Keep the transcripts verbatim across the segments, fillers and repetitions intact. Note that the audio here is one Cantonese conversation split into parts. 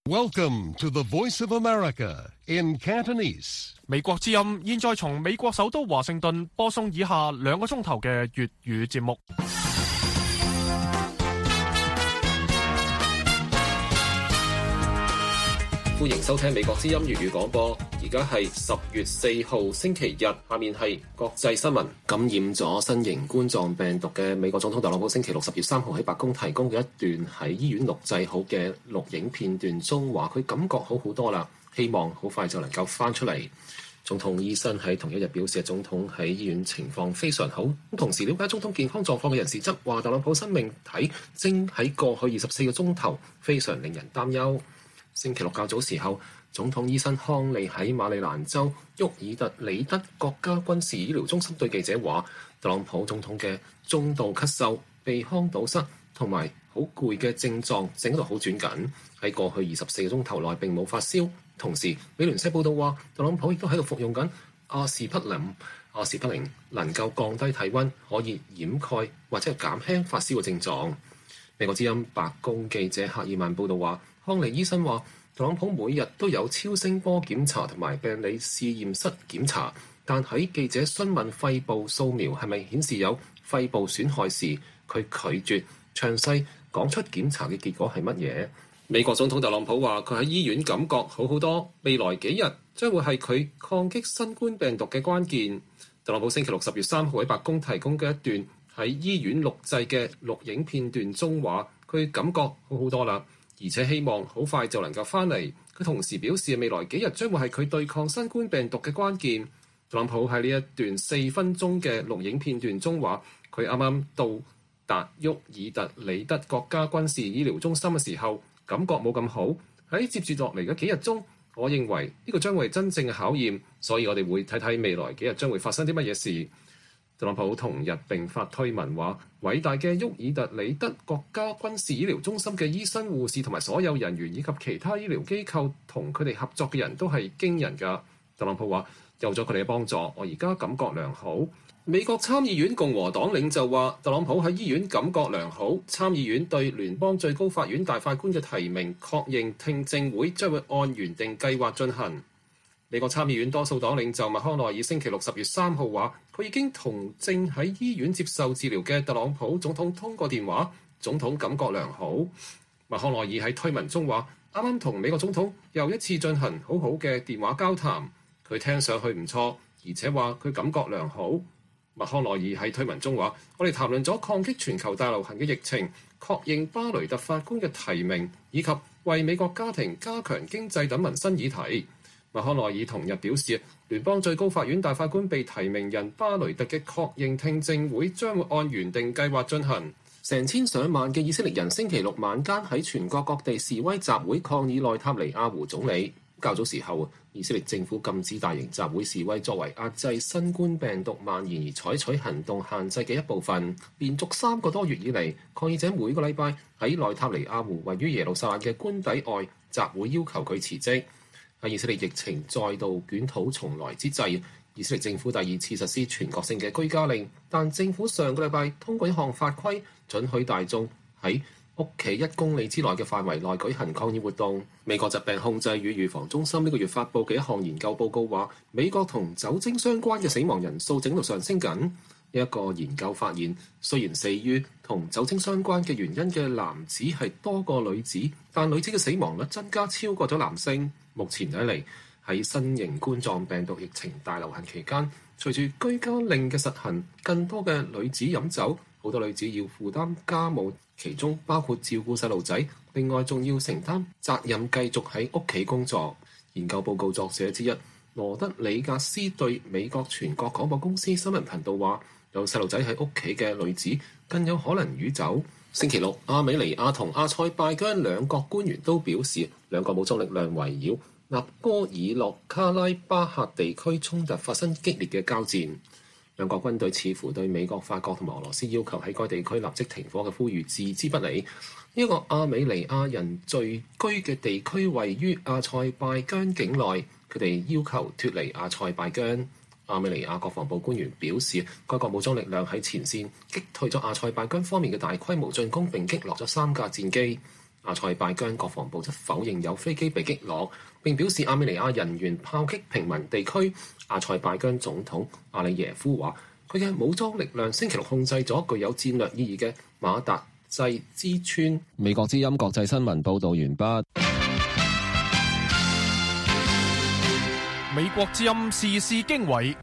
Welcome to the Voice of America in Cantonese. 美國之音現在從美國首都華盛頓播送以下兩個鐘頭嘅粵語節目。 歡迎收聽美國之音粵語廣播，而家係十月四號星期日，下面係國際新聞。感染咗新型冠狀病毒嘅美國總統特朗普星期六十月三號喺白宮提供嘅一段喺醫院錄製好嘅錄影片段中，話佢感覺好好多啦，希望好快就能夠翻出嚟。總統醫生喺同一日表示，總統喺醫院情況非常好。同時了解總統健康狀況嘅人士則話，特朗普生命體正喺過去二十四個鐘頭非常令人擔憂。星期六較早時候，總統醫生康利喺馬里蘭州沃爾特里德國家軍事醫療中心對記者話，特朗普總統嘅中度咳嗽、鼻腔堵塞同埋好攰嘅症狀正喺度好轉緊，喺過去二十四個鐘頭內並冇發燒。同時，美聯社報道話，特朗普亦都喺度服用緊阿士匹林。阿士匹林能夠降低體溫，可以掩蓋或者係減輕發燒嘅症狀。美國之音白宮記者赫爾曼報道話，康利醫生話，特朗普每日都有超聲波檢查同埋病理試驗室檢查，但喺記者詢問肺部掃描係咪顯示有肺部損害時，佢拒絕詳細講出檢查嘅結果係乜嘢。美國總統特朗普話，佢喺醫院感覺好好多，未來幾日將會係佢抗擊新冠病毒嘅關鍵。特朗普星期六十月三號喺白宮提供嘅一段喺醫院錄製嘅錄影片段中話，佢感覺好好多啦，而且希望好快就能夠翻嚟。佢同時表示，未來幾日將會係佢對抗新冠病毒嘅關鍵。特朗普喺呢一段四分鐘嘅錄影片段中話，佢啱啱到達沃爾特里德國家軍事醫療中心嘅時候，感覺冇咁好。喺接住落嚟嘅幾日中，我認為呢個將會係真正嘅考驗，所以我哋會睇睇未來幾日將會發生啲乜嘢事。特朗普同日並發推文話，偉大嘅沃爾特里德國家軍事醫療中心嘅醫生、護士同埋所有人員以及其他醫療機構同佢哋合作嘅人都係驚人㗎。特朗普話，有咗佢哋嘅幫助，我而家感覺良好。美國參議院共和黨領袖話，特朗普喺醫院感覺良好。參議院對聯邦最高法院大法官嘅提名確認聽證會將會按原定計劃進行。美國參議院多數黨領袖麥康奈爾星期六十月三號話，佢已經同正喺醫院接受治療嘅特朗普總統通過電話，總統感覺良好。麥康奈爾喺推文中話，啱啱同美國總統又一次進行好好嘅電話交談，佢聽上去唔錯，而且話佢感覺良好。麥康奈爾喺推文中話，我哋談論咗抗擊全球大流行嘅疫情，確認巴雷特法官嘅提名，以及為美國家庭加強經濟等民生議題。麥康奈爾同日表示，聯邦最高法院大法官被提名人巴雷特嘅確認聽證會將會按原定計劃進行。成千上萬嘅以色列人星期六晚間喺全國各地示威集會抗議內塔尼亞胡總理。較早時候，以色列政府禁止大型集會示威，作為壓制新冠病毒蔓延而採取行動限制嘅一部分。連續三個多月以嚟，抗議者每個禮拜喺內塔尼亞胡位於耶路撒冷嘅官邸外集會，要求佢辭職。喺以色列疫情再度捲土重來之際，以色列政府第二次實施全國性嘅居家令，但政府上個禮拜通過一項法規，准許大眾喺屋企一公里之內嘅範圍內舉行抗議活動。美國疾病控制與預防中心呢個月發布嘅一項研究報告話，美國同酒精相關嘅死亡人數正喺度上升緊。呢一個研究發現，雖然死於同酒精相關嘅原因嘅男子係多過女子，但女子嘅死亡率增加超過咗男性。目前睇嚟，喺新型冠狀病毒疫情大流行期間，隨住居家令嘅實行，更多嘅女子飲酒，好多女子要負擔家務，其中包括照顧細路仔，另外仲要承擔責任繼續喺屋企工作。研究報告作者之一羅德里格斯對美國全國廣播公司新聞頻道話，有細路仔喺屋企嘅女子更有可能酗酒。星期六，亞美尼亞同阿塞拜疆兩國官員都表示，兩個武裝力量圍繞納戈爾諾卡拉巴赫地區衝突發生激烈嘅交戰。兩國軍隊似乎對美國、法國同埋俄羅斯要求喺該地區立即停火嘅呼籲置之不理。呢、這、一個亞美尼亞人聚居嘅地區位於阿塞拜疆境內，佢哋要求脫離阿塞拜疆。亞美尼亞國防部官員表示，該國武裝力量喺前線擊退咗阿塞拜疆方面嘅大規模進攻，並擊落咗三架戰機。 阿塞拜疆國防部則否認有飛機被擊落，並表示亞美尼亞人員炮擊平民地區。阿塞拜疆總統阿里耶夫話，佢嘅武裝力量星期六控制咗具有戰略意義嘅馬達濟茲村。美國之音國際新聞報導完畢。 美國之音時事經緯。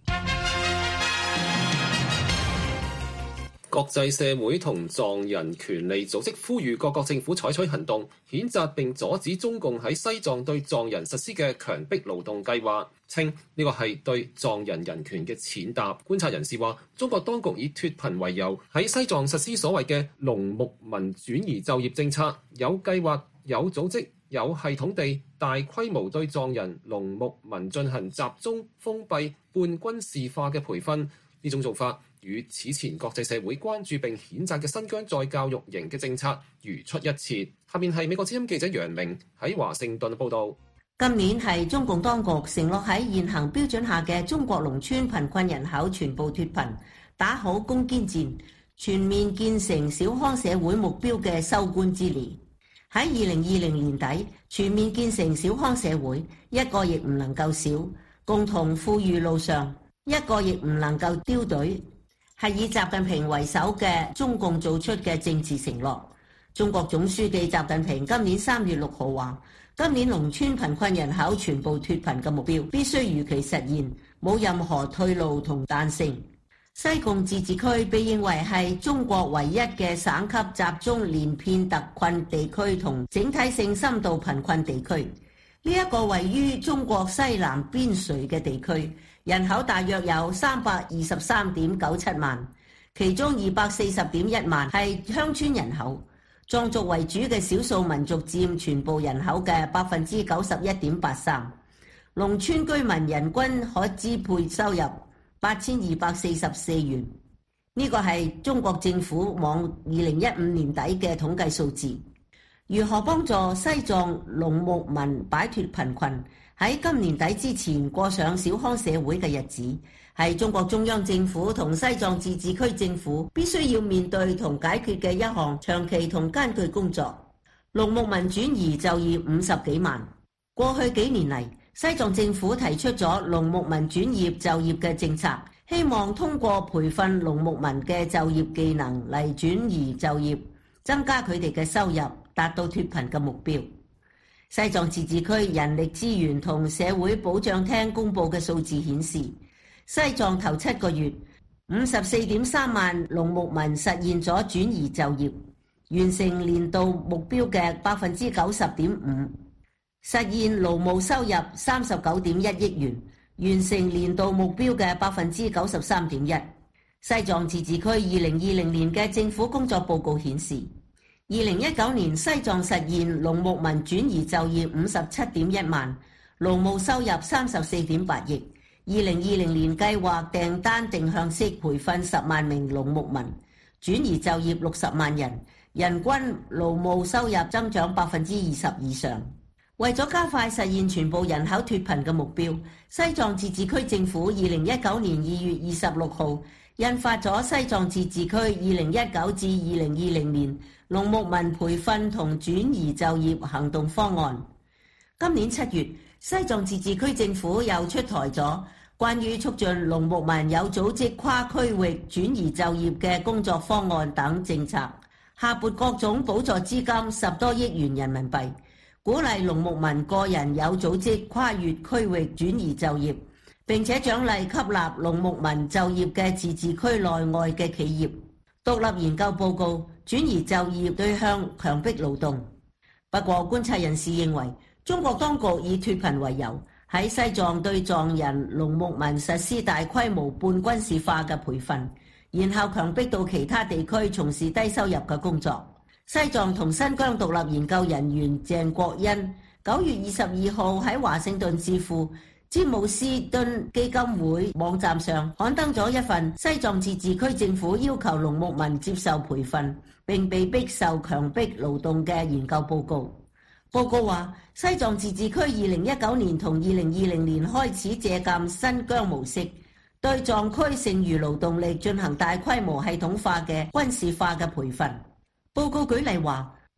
國際社會同藏人權利組織呼籲各國政府採取行動，譴責並阻止中共喺西藏對藏人實施嘅強迫勞動計劃，稱呢個係對藏人人權嘅踐踏。觀察人士話，中國當局以脫貧為由，喺西藏實施所謂嘅農牧民轉移就業政策，有計劃、有組織、有系統地大規模對藏人農牧民進行集中、封閉、半軍事化嘅培訓。呢種做法與此前國際社會關注並譴責嘅新疆再教育營嘅政策如出一轍。下面係美國之音記者楊明喺華盛頓報導。 今年係中共當局承諾喺現行標準下嘅中國農村貧困人口全部脫貧，打好攻堅戰，全面建成小康社會目標嘅收官之年。喺二零二零年底全面建成小康社會，一個亦唔能夠少，共同富裕路上一個亦唔能夠丟隊，係以習近平為首嘅中共做出嘅政治承諾。中國總書記習近平今年三月六號話，今年農村貧困人口全部脫貧嘅目標必須如期實現，冇任何退路同彈性。西貢自治區被認為係中國唯一嘅省級集中連片特困地區同整體性深度貧困地區。呢一個位於中國西南邊陲嘅地區，人口大約有三百二十三點九七萬，其中二百四十點一萬係鄉村人口，藏族為主嘅少數民族佔全部人口嘅百分之九十一點八三。農村居民人均可支配收入八千二百四十四元，呢個係中國政府往二零一五年底嘅統計數字。如何幫助西藏農牧民擺脫貧困，喺今年底之前過上小康社會嘅日子，係中國中央政府同西藏自治區政府必須要面對同解決嘅一項長期同艱巨工作。農牧民轉移就業五十幾萬，過去幾年嚟，西藏政府提出咗農牧民轉業就業嘅政策，希望通過培訓農牧民嘅就業技能嚟轉移就業，增加佢哋嘅收入，達到脫貧嘅目標。西藏自治區人力資源同社會保障廳公布嘅數字顯示，西藏頭七個月五十四點三萬農牧民實現咗轉移就業，完成年度目標嘅百分之九十點五，實現勞務收入三十九點一億元，完成年度目標嘅百分之九十三點一。西藏自治區二零二零年嘅政府工作報告顯示，二零一九年西藏實現農牧民轉移就業五十七點一萬，勞務收入三十四點八億。二零二零年計劃訂單定向式培訓十萬名農牧民，轉移就業六十萬人，人均勞務收入增長百分之二十以上。為咗加快實現全部人口脫貧嘅目標，西藏自治區政府二零一九年二月二十六號印發咗西藏自治區二零一九至二零二零年農牧民培訓同轉移就業行動方案。今年七月，西藏自治區政府又出台咗關於促進農牧民有組織跨區域轉移就業嘅工作方案等政策，下撥各種補助資金十多億元人民幣，鼓勵農牧民個人有組織跨越區域轉移就業，並且獎勵吸納農牧民就業嘅自治區內外嘅企業。獨立研究報告轉移就業對象強迫勞動。不過觀察人士認為，中國當局以脫貧為由，喺西藏對藏人農牧民實施大規模半軍事化嘅培訓，然後強迫到其他地區從事低收入嘅工作。西藏同新疆獨立研究人員鄭國恩九月二十二號喺華盛頓智庫詹姆斯敦基金會網站上刊登咗一份西藏自治區政府要求農牧民接受培訓並被迫受強迫勞動嘅研究報告。報告話，西藏自治區二零一九年同二零二零年開始借鑑新疆模式，對藏區剩餘勞動力進行大規模系統化嘅軍事化嘅培訓。報告舉例話，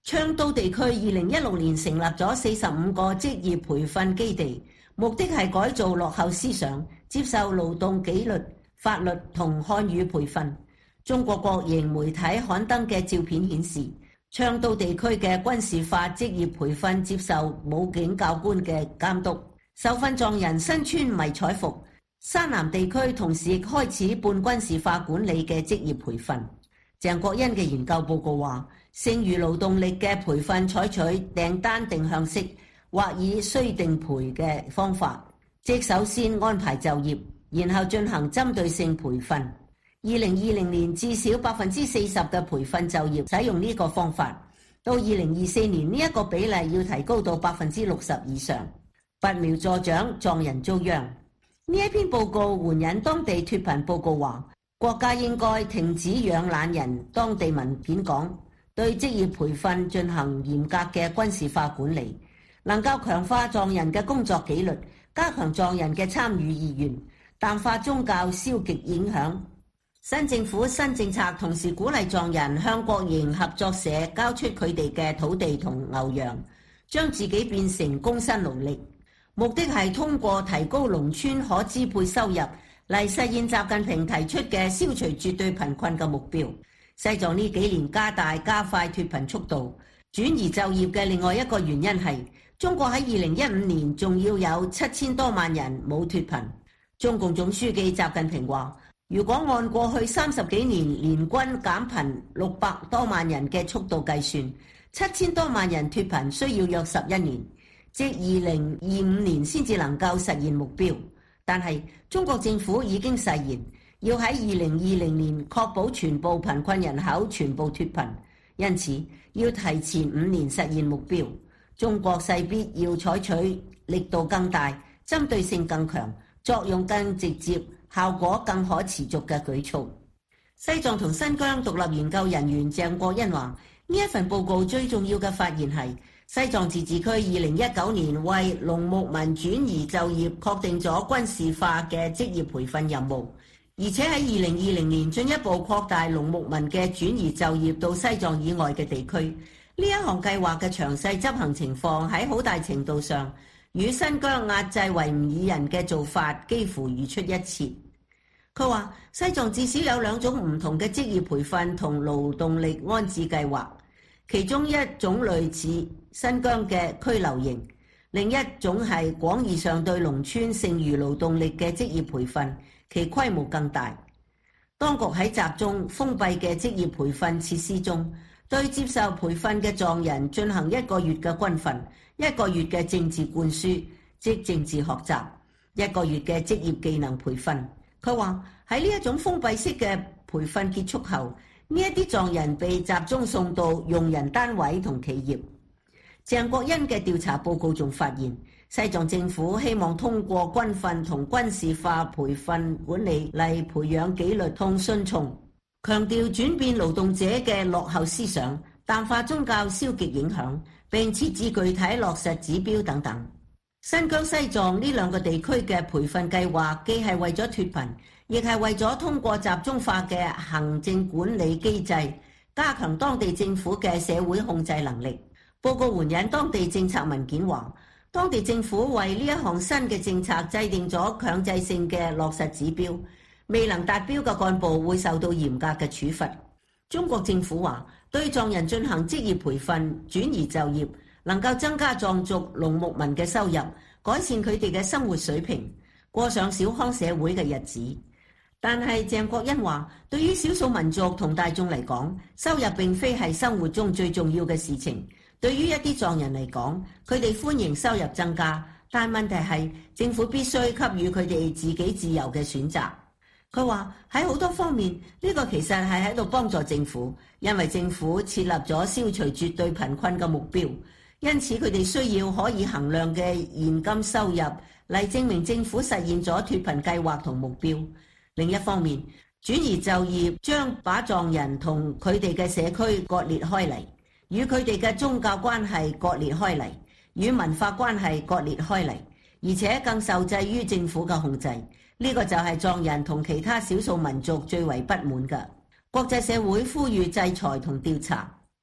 昌都地區二零一六年成立咗四十五個職業培訓基地，目的係改造落後思想，接受勞動紀律、法律同漢語培訓。中國國營媒體刊登嘅照片顯示，昌都地區嘅軍事化職業培訓接受武警教官嘅監督，受訓狀人身穿迷彩服。山南地區同時亦開始半軍事化管理嘅職業培訓。鄭國恩嘅研究報告話，剩餘勞動力嘅培訓採取訂單定向式或以需定培嘅方法，即首先安排就業，然後進行針對性培訓。二零二零年至少百分之四十嘅培訓就業使用呢個方法，到二零二四年呢一個比例要提高到百分之六十以上。拔苗助長，壯人遭殃。呢一篇報告援引當地脫貧報告話，國家應該停止養懶人。當地文件講，對職業培訓進行嚴格嘅軍事化管理，能夠強化壯人嘅工作紀律，加強壯人嘅參與意願，淡化宗教消極影響。新政府新政策同時鼓勵壯人向國營合作社交出佢哋嘅土地同牛羊，將自己變成工薪勞力，目的係通過提高農村可支配收入嚟實現習近平提出嘅消除絕對貧困嘅目標。西藏呢幾年加大加快脫貧速度，轉移就業嘅另外一個原因係中國喺二零一五年仲要有七千多萬人冇脫貧。中共總書記習近平話，如果按過去三十幾年年均減貧六百多萬人嘅速度計算，七千多萬人脫貧需要約十一年，即二零二五年先至能夠實現目標。但係中國政府已經誓言要喺二零二零年確保全部貧困人口全部脫貧，因此要提前五年實現目標。中國勢必要採取力度更大、針對性更強、作用更直接、效果更可持續嘅舉措。西藏同新疆獨立研究人員鄭國恩話，呢一份報告最重要嘅發現係，西藏自治區二零一九年為農牧民轉移就業確定咗軍事化嘅職業培訓任務，而且喺二零二零年進一步擴大農牧民嘅轉移就業到西藏以外嘅地區。呢一項計劃嘅詳細執行情況喺好大程度上與新疆壓制維吾爾人嘅做法幾乎如出一轍。佢話西藏至少有兩種唔同嘅職業培訓同勞動力安置計劃，其中一種類似新疆嘅拘留營，另一種係廣義上對農村剩餘勞動力嘅職業培訓，其規模更大。當局喺集中封閉嘅職業培訓設施中，對接受培訓嘅藏人進行一個月嘅軍訓，一個月嘅政治灌輸，即政治學習，一個月嘅職業技能培訓。佢話喺呢一種封閉式嘅培訓結束後，呢一啲藏人被集中送到用人單位同企業。鄭國恩嘅調查報告仲發現，西藏政府希望通過軍訓同軍事化培訓管理嚟培養紀律同順從，強調轉變勞動者嘅落後思想，淡化宗教消極影響，並設置具體落實指標等等。新疆、西藏呢兩個地區嘅培訓計劃既係為咗脫貧，亦係為咗通過集中化嘅行政管理機制，加強當地政府嘅社會控制能力。報告援引當地政策文件話，當地政府為呢一項新嘅政策制定咗強制性嘅落實指標，未能達標嘅幹部會受到嚴格嘅處罰。中國政府話，對藏人進行職業培訓、轉移就業，能夠增加藏族農牧民嘅收入，改善佢哋嘅生活水平，過上小康社會嘅日子。但係鄭國恩話，對於少數民族同大眾嚟講，收入並非係生活中最重要嘅事情。對於一啲藏人嚟講，佢哋歡迎收入增加，但問題係政府必須給予佢哋自己自由嘅選擇。佢話喺好多方面，呢個其實係喺度幫助政府，因為政府設立咗消除絕對貧困嘅目標，因此佢哋需要可以衡量嘅現金收入嚟證明政府實現咗脫貧計劃同目標。另一方面，轉移就業將把藏人同佢哋嘅社區割裂開嚟，與佢哋嘅宗教關係割裂開嚟，與文化關係割裂開嚟，而且更受制於政府嘅控制。呢個就係藏人同其他少數民族最為不滿嘅。國際社會呼籲制裁同調查。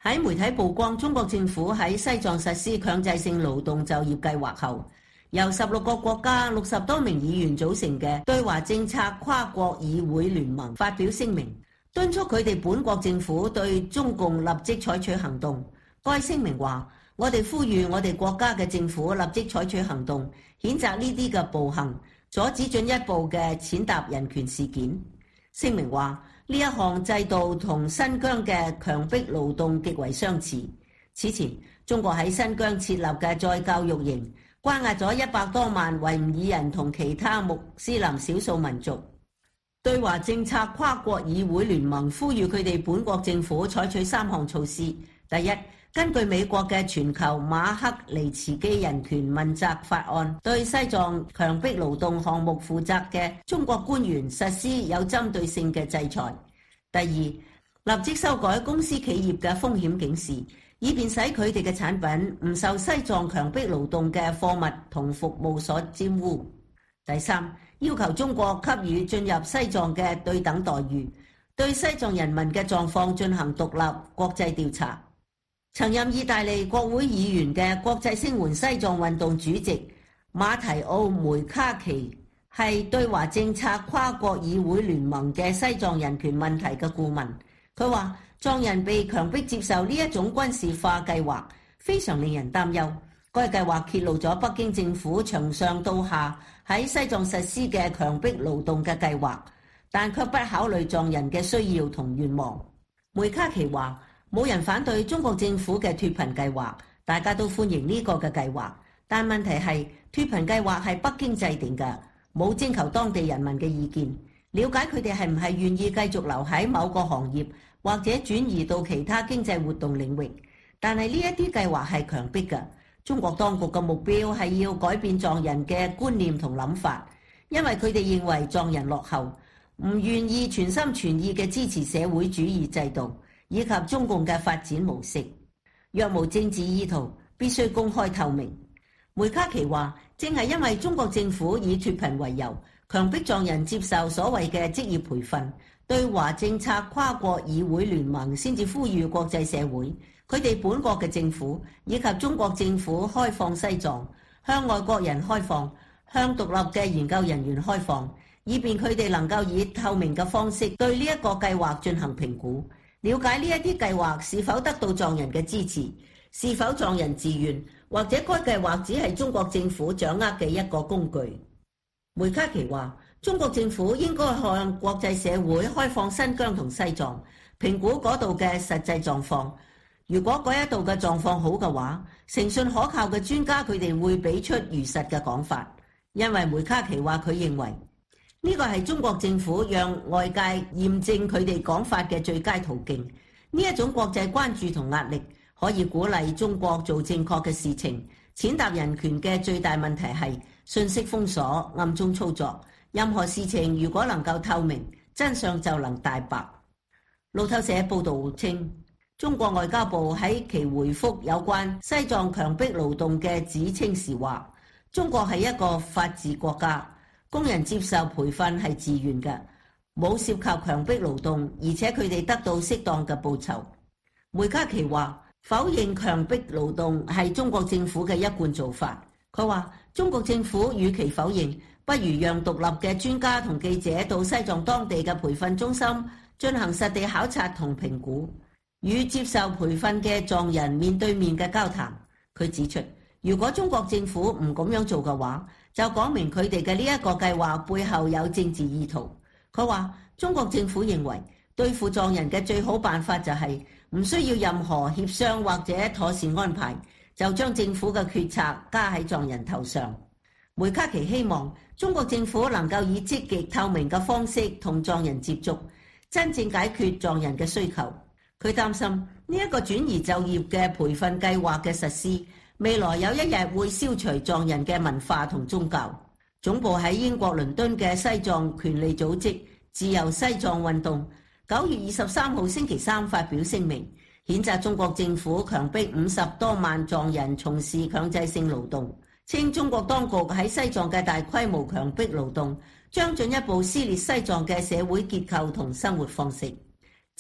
喺媒體曝光中國政府喺西藏實施強制性勞動就業計劃後，由十六個國家六十多名議員組成嘅對華政策跨國議會聯盟發表聲明，敦促佢哋本國政府對中共立即採取行動。該聲明話：我哋呼籲我哋國家嘅政府立即採取行動，譴責呢啲嘅暴行，阻止進一步嘅踐踏人權事件。聲明話：呢一項制度同新疆嘅強迫勞動極為相似。此前，中國喺新疆設立嘅再教育營，關押咗一百多萬維吾爾人同其他穆斯林少數民族。對華政策跨國議會聯盟呼籲佢哋本國政府採取三項措施。第一，根據美國嘅全球馬克尼茨基人權問責法案，對西藏強迫勞動項目負責嘅中國官員實施有針對性嘅制裁。第二，立即修改公司企業嘅風險警示，以便使佢哋嘅產品唔受西藏強迫勞動嘅貨物同服務所沾污。第三，要求中國給予進入西藏嘅對等待遇，對西藏人民嘅狀況進行獨立國際調查。曾任意大利國會議員嘅國際聲援西藏運動主席馬提奧梅卡奇係對華政策跨國議會聯盟嘅西藏人權問題嘅顧問。佢話藏人被強迫接受呢一種軍事化計劃，非常令人擔憂。該計劃揭露咗北京政府從上到下喺西藏實施嘅強迫勞動嘅計劃，但卻不考慮藏人嘅需要同願望。梅卡奇話：冇人反對中國政府嘅脫貧計劃，大家都歡迎呢個嘅計劃。但問題係脫貧計劃係北京制定嘅，冇徵求當地人民嘅意見，了解佢哋係唔係願意繼續留喺某個行業，或者轉移到其他經濟活動領域。但係呢一啲計劃係強迫嘅。中國當局嘅目標係要改變藏人嘅觀念同諗法，因為佢哋認為藏人落後，唔願意全心全意嘅支持社會主義制度以及中共嘅發展模式。若無政治意圖，必須公開透明。梅卡奇話：正係因為中國政府以脫貧為由，強迫藏人接受所謂嘅職業培訓，對華政策跨國議會聯盟先至呼籲國際社會，佢哋本國嘅政府以及中國政府開放西藏，向外國人開放，向獨立嘅研究人員開放，以便佢哋能夠以透明嘅方式對呢一個計劃進行評估，了解呢一啲計劃是否得到藏人嘅支持，是否藏人自願，或者該計劃只係中國政府掌握嘅一個工具。梅卡奇話：中國政府應該向國際社會開放新疆同西藏，評估嗰度嘅實際狀況。如果嗰一度嘅狀況好嘅話，誠信可靠嘅專家佢哋會俾出如實嘅講法。因為梅卡奇話佢認為呢個係中國政府讓外界驗證佢哋講法嘅最佳途徑。呢一種國際關注同壓力可以鼓勵中國做正確嘅事情。踐踏人權嘅最大問題係信息封鎖、暗中操作。任何事情如果能夠透明，真相就能大白。路透社報道稱，中國外交部喺其回覆有關西藏強迫勞動嘅指稱時話：中國係一個法治國家，工人接受培訓係自願嘅，冇涉及強迫勞動，而且佢哋得到適當嘅報酬。梅卡奇話：否認強迫勞動係中國政府嘅一貫做法。佢話：中國政府與其否認，不如讓獨立嘅專家同記者到西藏當地嘅培訓中心進行實地考察同評估，與接受培訓嘅藏人面對面嘅交談。佢指出，如果中國政府唔咁樣做嘅話，就講明佢哋嘅呢一個計劃背後有政治意圖。佢話，中國政府認為對付藏人嘅最好辦法就係唔需要任何協商或者妥善安排，就將政府嘅決策加喺藏人頭上。梅卡奇希望中國政府能夠以積極透明嘅方式同藏人接觸，真正解決藏人嘅需求。佢擔心呢一個轉移就業嘅培訓計劃嘅實施，未來有一日會消除藏人嘅文化同宗教。總部喺英國倫敦嘅西藏權利組織自由西藏運動九月二十三號星期三發表聲明，譴責中國政府強迫五十多萬藏人從事強制性勞動，稱中國當局喺西藏嘅大規模強迫勞動將進一步撕裂西藏嘅社會結構同生活方式。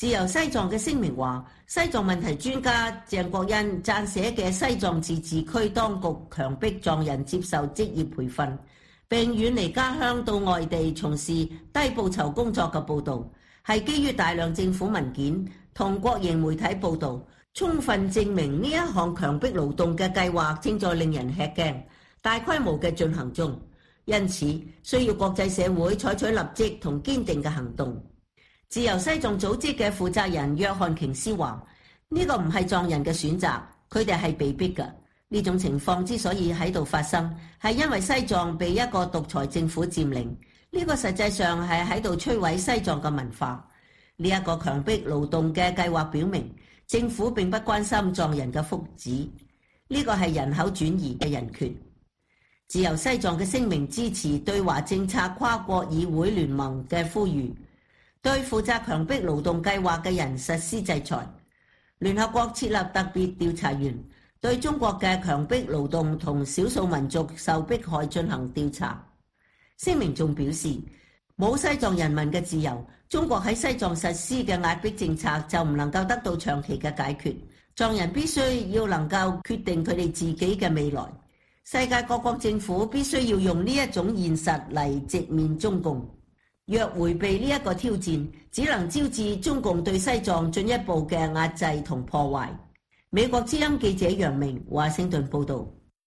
自由西藏嘅聲明話，西藏問題專家鄭國恩撰寫嘅西藏自治區當局強迫藏人接受職業培訓並遠離家鄉到外地從事低報酬工作嘅報導，係基於大量政府文件同國營媒體報導，充分證明呢一項強迫勞動嘅計劃正在令人吃驚，大規模嘅進行中，因此需要國際社會採取立即同堅定嘅行動。自由西藏組織嘅負責人約翰瓊斯話：呢個唔係藏人嘅選擇，佢哋係被逼嘅。呢種情況之所以喺度發生，係因為西藏被一個獨裁政府佔領，呢個實際上係喺度摧毀西藏嘅文化。呢一個強迫勞動嘅計劃表明，政府並不關心藏人嘅福祉，呢個係人口轉移嘅人權。自由西藏嘅聲明支持對華政策跨國議會聯盟嘅呼籲，對負責強迫勞動計劃嘅人實施制裁。聯合國設立特別調查員，對中國嘅強迫勞動同少數民族受迫害進行調查。聲明仲表示，冇西藏人民嘅自由，中國喺西藏實施嘅壓迫政策就唔能夠得到長期嘅解決。藏人必須要能夠決定佢哋自己嘅未來。世界各國政府必須要用呢一種現實嚟直面中共。若迴避呢一個挑戰，只能招致中共對西藏進一步嘅壓制同破壞。美國之音記者楊明華盛頓報導。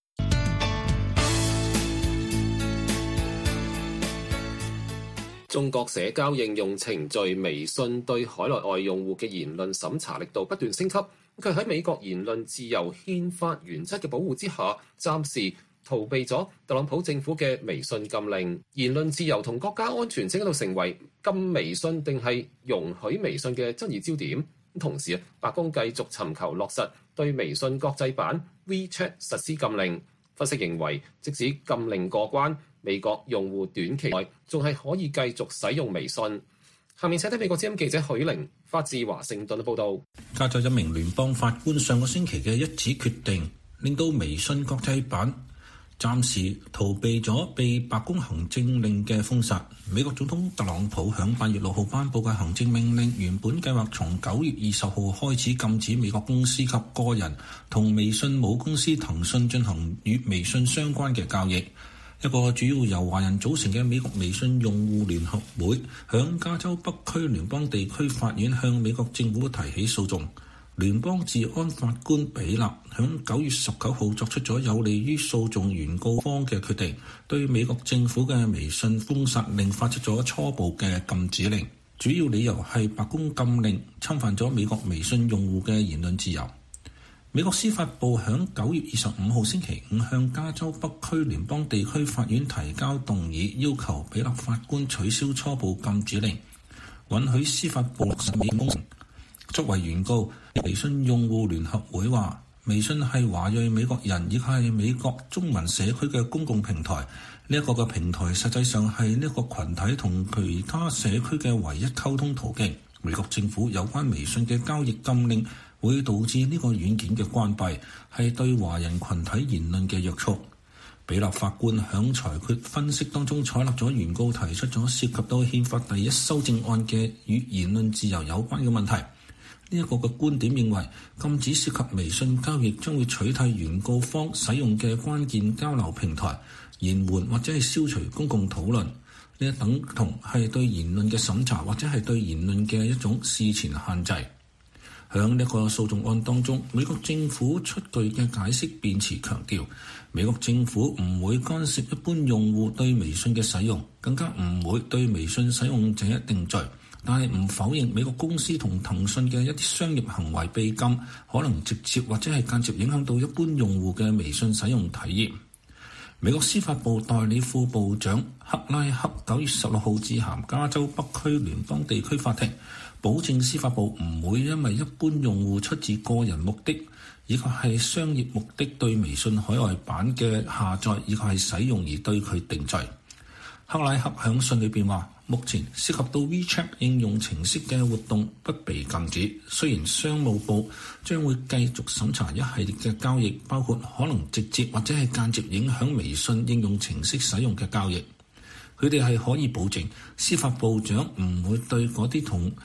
中國社交應用程序微信對海內外用戶嘅言論審查力度不斷升級，佢喺美國言論自由憲法原則嘅保護之下，暫時逃避咗特朗普政府嘅微信禁令。言論自由同國家安全正喺度成為禁微信定係容許微信嘅爭議焦點。同時啊，白宮繼續尋求落實對微信國際版 WeChat 實施禁令。分析認為，即使禁令過關，美國用戶短期內仲係可以繼續使用微信。下面請睇美國之音記者許玲發自華盛頓嘅報導。 加州一名聯邦法官上個星期嘅一紙決定，令到微信國際版暫時逃避咗被白宮行政令嘅封殺。美國總統特朗普響八月六號頒布嘅行政命令，原本計劃從九月二十號開始禁止美國公司及個人同微信母公司騰訊進行與微信相關嘅交易。一個主要由華人組成嘅美國微信用戶聯合會響加州北區聯邦地區法院向美國政府提起訴訟。聯邦治安法官比勒響九月十九號作出咗有利於訴訟原告方嘅決定，對美國政府嘅微信封殺令發出咗初步嘅禁止令，主要理由係白宮禁令侵犯咗美國微信用戶嘅言論自由。美國司法部響九月二十五號星期五向加州北區聯邦地區法院提交動議，要求比勒法官取消初步禁止令，允許司法部落實微信工程。作為原告，微信用戶聯合會話，微信係華裔美國人以及係美國中文社區嘅公共平台。呢、這、一個嘅平台實際上係呢個群體同其他社區嘅唯一溝通途徑。美國政府有關微信嘅交易禁令會導致呢個軟件嘅關閉，係對華人群體言論嘅約束。比勒法官響裁決分析當中採納咗原告提出咗涉及到憲法第一修正案嘅與言論自由有關嘅問題。呢一個嘅觀點認為，禁止涉及微信交易將會取締原告方使用嘅關鍵交流平台，延緩或者係消除公共討論。呢一等同係對言論嘅審查，或者係對言論嘅一種事前限制。響呢個訴訟案當中，美國政府出具嘅解釋辯詞強調，美國政府唔會干涉一般用戶對微信嘅使用，更加唔會對微信使用者定罪。但係唔否認美國公司同騰訊嘅一啲商業行為被禁，可能直接或者係間接影響到一般用戶嘅微信使用體驗。美國司法部代理副部長克拉克九月十六號致函加州北區聯邦地區法庭，保證司法部唔會因為一般用戶出自個人目的，以及係商業目的對微信海外版嘅下載以及係使用而對佢定罪。克拉克響信裏邊話，目前涉及到 WeChat 應用程式嘅活動不被禁止，雖然商務部將會繼續審查一系列嘅交易，包括可能直接或者係間接影響微信應用程式使用嘅交易。佢哋係可以保證司法部長唔會對嗰啲同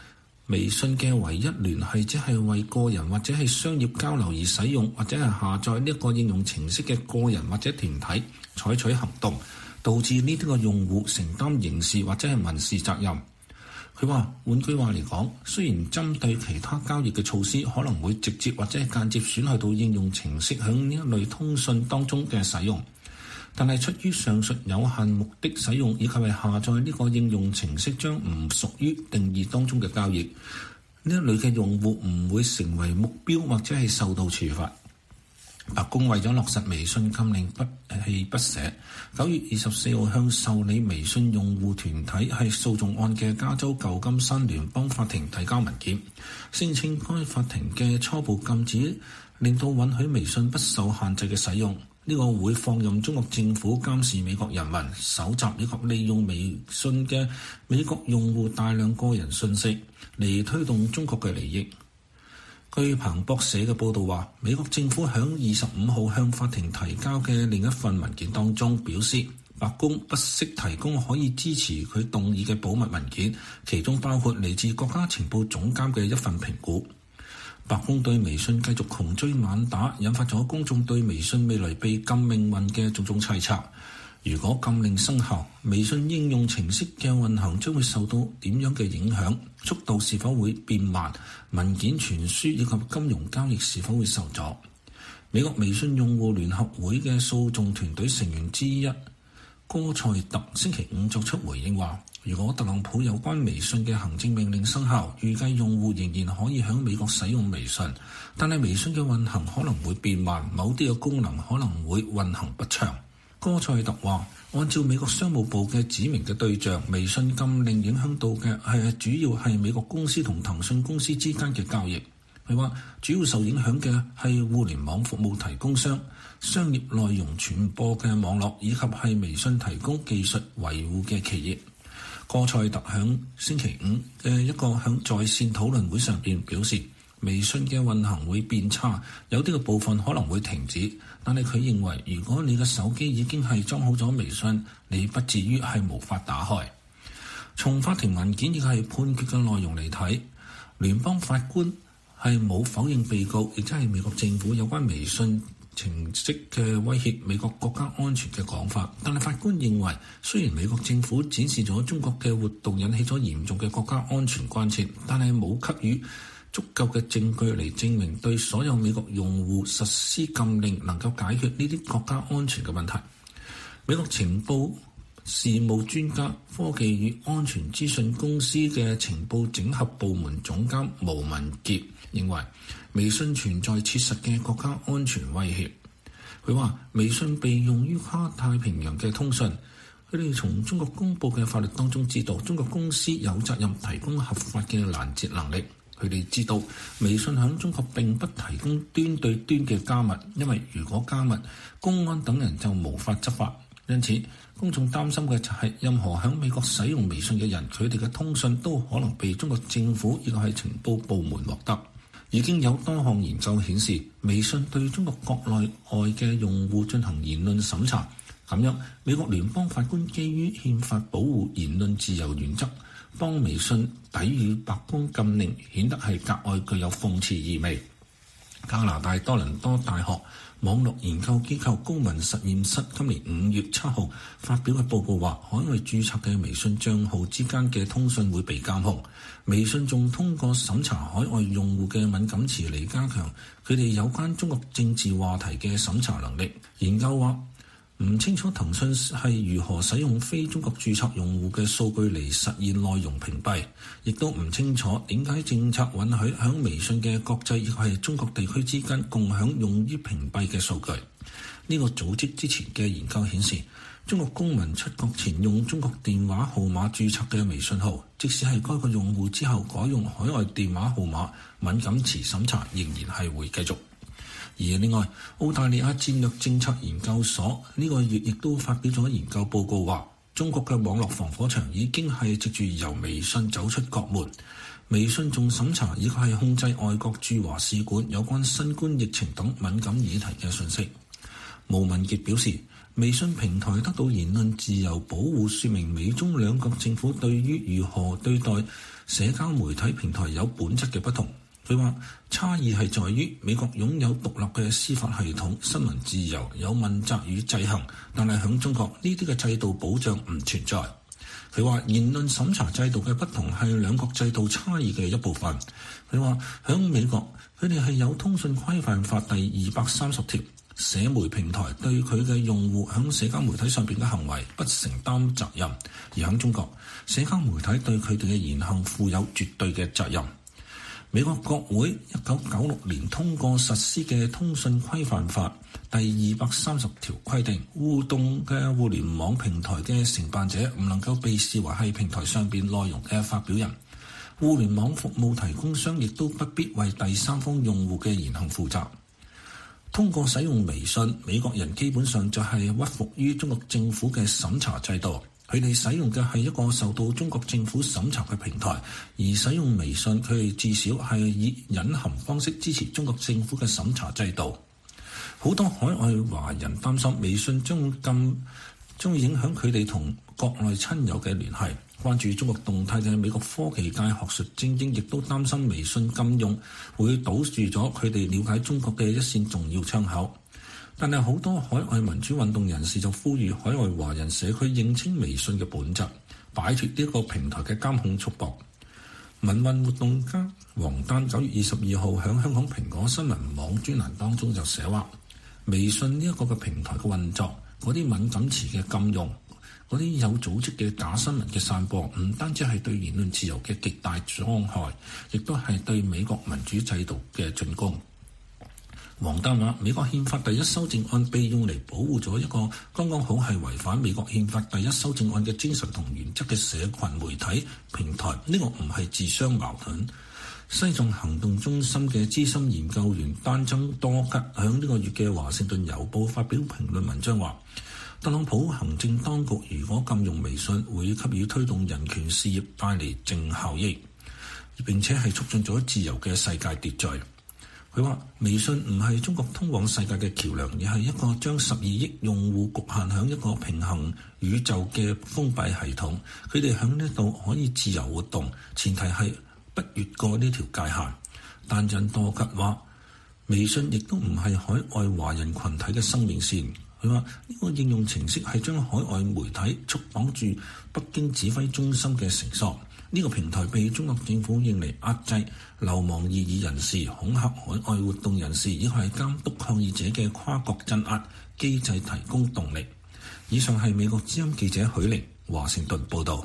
微信嘅唯一聯繫只係為個人或者係商業交流而使用，或者係下載呢一個應用程式嘅個人或者團體採取行動，導致呢啲個用戶承擔刑事或者係民事責任。佢話換句話嚟講，雖然針對其他交易嘅措施可能會直接或者係間接損害到應用程式響呢一類通訊當中嘅使用，但係出於上述有限目的使用以及係下載呢個應用程式將唔屬於定義當中嘅交易，呢一類嘅用戶唔會成為目標或者係受到處罰。白宮為咗落實微信禁令不棄不捨，九月二十四號向受理微信用戶團體係訴訟案嘅加州舊金山聯邦法庭提交文件，聲稱該法庭嘅初步禁止令到允許微信不受限制嘅使用。呢個會放任中國政府監視美國人民，搜集以及利用微信嘅美國用戶大量個人信息嚟推動中國嘅利益。據彭博社嘅報導話，美國政府響二十五號向法庭提交嘅另一份文件當中表示，白宮不惜提供可以支持佢動議嘅保密文件，其中包括嚟自國家情報總監嘅一份評估。白宮對微信繼續窮追猛打，引發咗公眾對微信未來被禁命運嘅種種猜測。如果禁令生效，微信應用程式嘅運行將會受到點樣嘅影響？速度是否會變慢？文件傳輸以及金融交易是否會受阻？美國微信用戶聯合會嘅訴訟團隊成員之一哥塞特星期五作出回應話，如果特朗普有關微信嘅行政命令生效，預計用戶仍然可以喺美國使用微信，但係微信嘅運行可能會變慢，某啲嘅功能可能會運行不暢。哥塞特話，按照美國商務部嘅指明嘅對象，微信禁令影響到嘅係主要係美國公司同騰訊公司之間嘅交易。佢話主要受影響嘅係互聯網服務提供商、商業內容傳播嘅網絡以及係微信提供技術維護嘅企業。哥塞特響星期五嘅一個響在線討論會上邊表示，微信嘅運行會變差，有啲嘅部分可能會停止，但係佢認為如果你嘅手機已經係裝好咗微信，你不至於係無法打開。從法庭文件亦係判決嘅內容嚟睇，聯邦法官係冇否認被告，亦即係美國政府有關微信程式嘅威脅美國國家安全嘅講法，但係法官認為，雖然美國政府展示咗中國嘅活動引起咗嚴重嘅國家安全關切，但係冇給予足夠嘅證據嚟證明對所有美國用戶實施禁令能夠解決呢啲國家安全嘅問題。美國情報事務專家、科技與安全資訊公司嘅情報整合部門總監毛文傑認為，微信存在切實嘅國家安全威脅。佢話微信被用於跨太平洋嘅通訊，佢哋從中國公佈嘅法律當中知道，中國公司有責任提供合法嘅攔截能力。佢哋知道微信響中國並不提供端對端嘅加密，因為如果加密，公安等人就無法執法。因此，公眾擔心嘅就係任何響美國使用微信嘅人，佢哋嘅通訊都可能被中國政府亦或係情報部門獲得。已經有多項研究顯示，微信對中國國內外嘅用戶進行言論審查。咁樣，美國聯邦法官基於憲法保護言論自由原則，幫微信抵禦白宮禁令，顯得係格外具有諷刺意味。加拿大多倫多大學網絡研究機構公民實驗室今年五月七號發表嘅報告話，海外註冊嘅微信帳號之間嘅通訊會被監控。微信仲通過審查海外用戶嘅敏感詞嚟加強佢哋有關中國政治話題嘅審查能力。研究話，唔清楚騰訊係如何使用非中國註冊用戶嘅數據嚟實現內容屏蔽，亦都唔清楚點解政策允許響微信嘅國際亦係中國地區之間共享用於屏蔽嘅數據。呢個組織之前嘅研究顯示，中國公民出國前用中國電話號碼註冊嘅微信號，即使係該個用戶之後改用海外電話號碼，敏感詞審查仍然係會繼續。而另外，澳大利亞戰略政策研究所呢個月亦都發表咗研究報告，話中國嘅網絡防火牆已經係藉住由微信走出國門。微信仲審查以及係控制外國駐華使館有關新冠疫情等敏感議題嘅信息。毛文傑表示，微信平台得到言論自由保護，說明美中兩國政府對於如何對待社交媒體平台有本質嘅不同。佢話差異係在於美國擁有獨立嘅司法系統、新聞自由、有問責與制衡，但係響中國呢啲嘅制度保障唔存在。佢話言論審查制度嘅不同係兩國制度差異嘅一部分。佢話響美國佢哋係有通訊規範法第二百三十條，社媒平台對佢嘅用戶響社交媒體上邊嘅行為不承擔責任，而響中國社交媒體對佢哋嘅言行負有絕對嘅責任。美國國會一九九六年通過實施嘅通訊規範法第二百三十條規定，互動嘅互聯網平台嘅承辦者唔能夠被視為係平台上邊內容嘅發表人，互聯網服務提供商亦都不必為第三方用戶嘅言行負責。通過使用微信，美國人基本上就係屈服於中國政府嘅審查制度。佢哋使用嘅係一個受到中國政府審查嘅平台，而使用微信，佢哋至少係以隱含方式支持中國政府嘅審查制度。好多海外華人擔心微信將會禁，將會影響佢哋同國內親友嘅聯繫。關注中國動態嘅美國科技界學術精英亦都擔心微信禁用會堵住咗佢哋了解中國嘅一線重要窗口。但係好多海外民主運動人士就呼籲海外華人社區認清微信嘅本質，擺脫呢個平台嘅監控束縛。民運活動家黃丹九月二十二號喺香港蘋果新聞網專欄當中就寫話，微信呢一個嘅平台嘅運作，嗰啲敏感詞嘅禁用，嗰啲有組織嘅假新聞嘅散播，唔單止係對言論自由嘅極大傷害，亦都係對美國民主制度嘅進攻。黃丹話：美國憲法第一修正案被用嚟保護咗一個剛剛好係違反美國憲法第一修正案嘅精神同原則嘅社群媒體平台，呢、這個唔係自相矛盾。西藏行動中心嘅資深研究員丹增多吉喺呢個月嘅華盛頓郵報發表評論文章話，特朗普行政當局如果禁用微信，會給予推動人權事業帶嚟正效益，並且係促進咗自由嘅世界秩序。佢話微信唔係中國通往世界嘅橋梁，而係一個將十二億用戶局限喺一個平衡宇宙嘅封閉系統。佢哋喺呢度可以自由活動，前提係不越過呢條界限。但仁多吉話，微信亦都唔係海外華人群體嘅生命線。佢話呢個應用程式係將海外媒體束綁住北京指揮中心嘅繩索。呢個平台被中國政府用嚟壓制流亡異議人士、恐嚇海外活動人士，以及係監督抗議者嘅跨國鎮壓機制提供動力。以上係美國之音記者許玲華盛頓報導。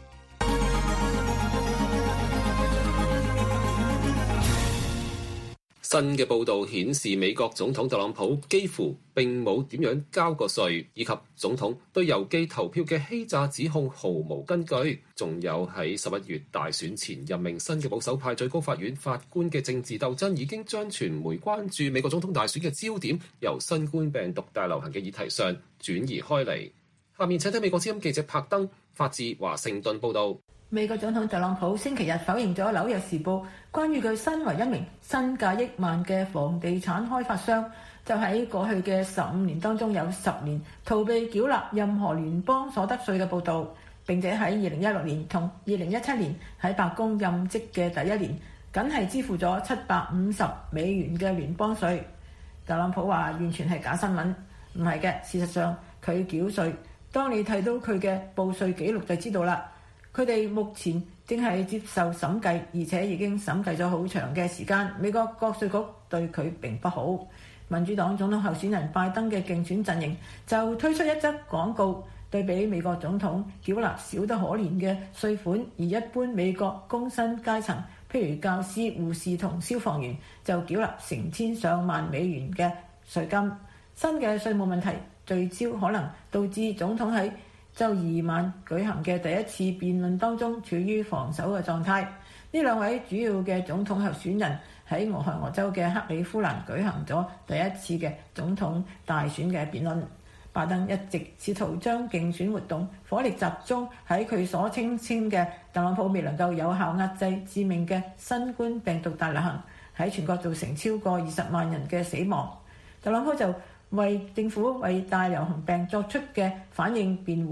新嘅報導顯示，美國總統特朗普幾乎並冇點樣交過稅，以及總統對郵寄投票嘅欺詐指控毫無根據。仲有喺十一月大選前任命新嘅保守派最高法院法官嘅政治鬥爭，已經將傳媒關注美國總統大選嘅焦點由新冠病毒大流行嘅議題上轉移開嚟。下面請睇美國之音記者柏登發自華盛頓報導。 美國總統特朗普星期日否認咗《紐約時報》關於佢身為一名身價億萬嘅房地產開發商，就喺過去嘅十五年當中有十年逃避繳納任何聯邦所得稅嘅報導，並且喺二零一六年同二零一七年喺白宮任職嘅第一年，僅係支付咗七百五十美元嘅聯邦稅。特朗普話完全係假新聞，唔係嘅，事實上佢繳稅。當你睇到佢嘅報稅記錄就知道啦。佢哋目前正係接受審計，而且已經審計咗好長嘅時間。美國國稅局對佢並不好。民主黨總統候選人拜登嘅競選陣營就推出一則廣告，對比美國總統繳納少得可憐嘅稅款，而一般美國工薪階層，譬如教師、護士同消防員，就繳納成千上萬美元嘅稅金。新嘅稅務問題聚焦可能導致總統喺就二晚舉行嘅第一次辯論當中處於防守嘅狀態。呢兩位主要嘅總統候選人喺俄亥俄州嘅克里夫蘭舉行咗第一次嘅總統大選嘅辯論。拜登一直試圖將競選活動火力集中喺佢所稱稱嘅特朗普未能夠有效壓制致命嘅新冠病毒大流行，喺全國造成超過二十萬人嘅死亡。特朗普就為政府為大流行病作出嘅反應辯護，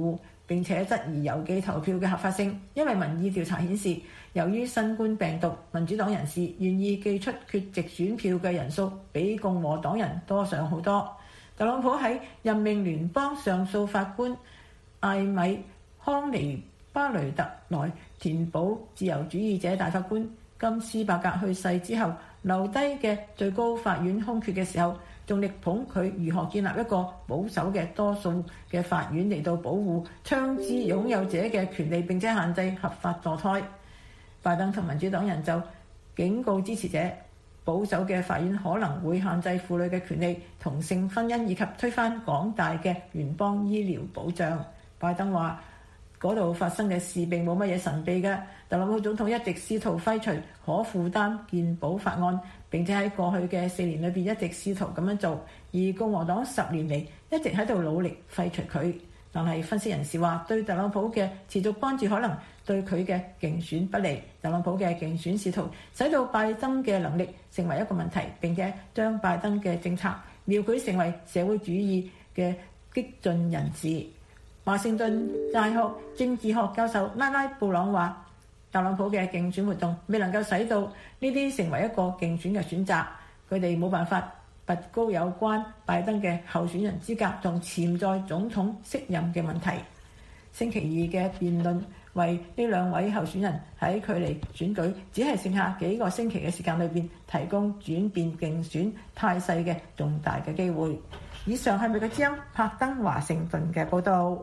並且質疑郵寄投票嘅合法性，因為民意調查顯示，由於新冠病毒，民主黨人士願意寄出缺席選票嘅人數比共和黨人多上好多。特朗普喺任命聯邦上訴法官艾米康尼巴雷特來填補自由主義者大法官金斯伯格去世之後留低嘅最高法院空缺嘅時候，仲力捧佢如何建立一個保守嘅多數嘅法院嚟到保護槍支擁有者嘅權利，並且限制合法墮胎。拜登同民主黨人就警告支持者，保守嘅法院可能會限制婦女嘅權利、同性婚姻以及推翻廣大嘅聯邦醫療保障。拜登話嗰度發生嘅事並冇乜嘢神秘嘅，特朗普總統一直試圖廢除可負擔健保法案，並且喺過去嘅四年裏邊一直試圖咁樣做，而共和黨十年嚟一直喺度努力廢除佢。但係分析人士話，對特朗普嘅持續關注可能對佢嘅競選不利。特朗普嘅競選試圖使到拜登嘅能力成為一個問題，並且將拜登嘅政策描繪成為社會主義嘅激進人士。華盛頓大學政治學教授拉拉布朗話，特朗普嘅競選活動未能夠使到呢啲成為一個競選嘅選擇，佢哋冇辦法拔高有關拜登嘅候選人資格同潛在總統適任嘅問題。星期二嘅辯論為呢兩位候選人喺距離選舉只係剩下幾個星期嘅時間裏邊提供轉變競選態勢嘅重大嘅機會。以上係美國之音柏登華盛頓嘅報導。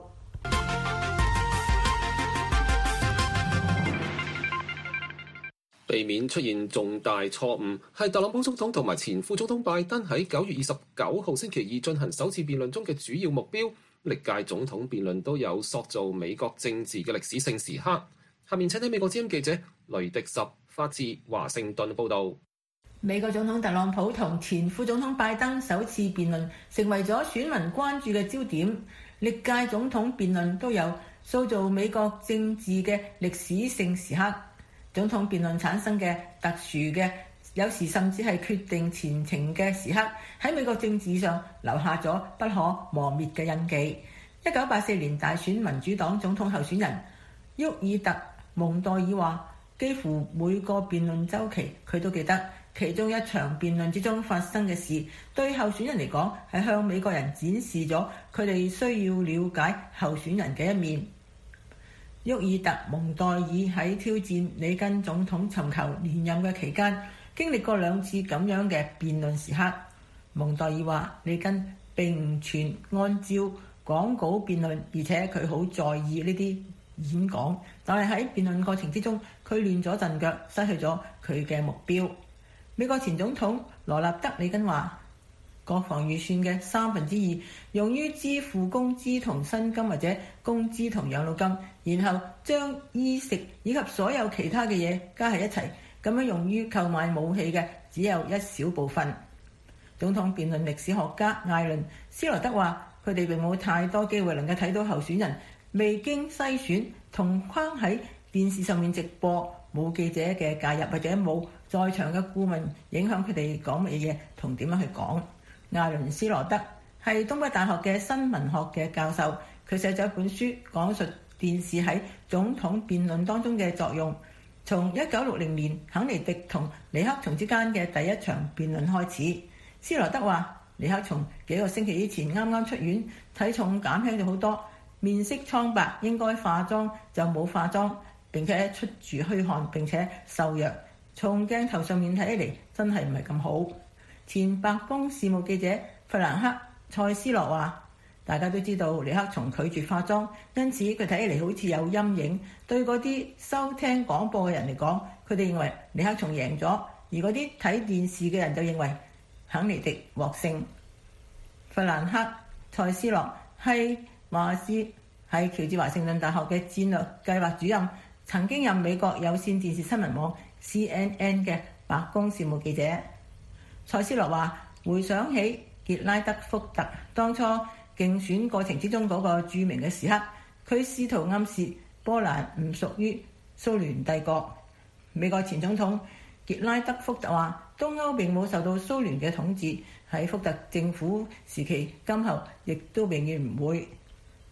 避免出現重大錯誤係特朗普總統同埋前副總統拜登喺九月二十九號星期二進行首次辯論中嘅主要目標。歷屆總統辯論都有塑造美國政治嘅歷史性時刻。下面請睇美國之音記者雷迪什發自華盛頓報導。 美國總統特朗普同前副總統拜登首次辯論成為咗選民關注嘅焦點。歷屆總統辯論都有塑造美國政治嘅歷史性時刻。總統辯論產生嘅特殊嘅，有時甚至係決定前程嘅時刻，喺美國政治上留下咗不可磨滅嘅印記。一九八四年大選民主黨總統候選人沃爾特蒙代爾話，幾乎每個辯論週期佢都記得其中一場辯論之中發生嘅事，對候選人嚟講係向美國人展示咗佢哋需要了解候選人嘅一面。沃爾特蒙代爾喺挑戰里根總統尋求連任嘅期間，經歷過兩次咁樣嘅辯論時刻。蒙代爾話，里根並唔全按照講稿辯論，而且佢好在意呢啲演講，但係喺辯論過程之中，佢亂咗陣腳，失去咗佢嘅目標。美國前總統羅納德·里根話，國防預算嘅三分之二用於支付工資同薪金或者工資同養老金，然後將衣食以及所有其他嘅嘢加喺一齊，咁樣用於購買武器嘅只有一小部分。總統辯論歷史學家艾倫斯羅德話，佢哋並冇太多機會能夠睇到候選人未經篩選同框喺電視上面直播，冇記者嘅介入或者冇在場嘅顧問影響佢哋講乜嘢同點樣去講。艾倫斯羅德係東北大學嘅新聞學嘅教授，佢寫咗一本書講述電視喺總統辯論當中嘅作用。從一九六零年肯尼迪同尼克松之間嘅第一場辯論開始，斯羅德話，尼克松幾個星期以前啱啱出院，體重減輕咗好多，面色蒼白，應該化妝就冇化妝，並且出住虛汗，並且瘦弱，從鏡頭上面睇起嚟真係唔係咁好。前白宮事務記者弗蘭克塞斯洛話，大家都知道尼克松拒絕化妝，因此佢睇起嚟好似有陰影。對嗰啲收聽廣播嘅人嚟講，佢哋認為尼克松贏咗，而嗰啲睇電視嘅人就認為肯尼迪獲勝。弗蘭克塞斯洛係華斯係喬治華盛頓大學嘅戰略計劃主任，曾經任美國有線電視新聞網 C N N 嘅白宮事務記者。塞斯洛話，回想起傑拉德福特當初競選過程之中嗰個著名嘅時刻，佢試圖暗示波蘭唔屬於蘇聯帝國。美國前總統傑拉德福特話，東歐並冇受到蘇聯嘅統治，喺福特政府時期今後亦都永遠唔會。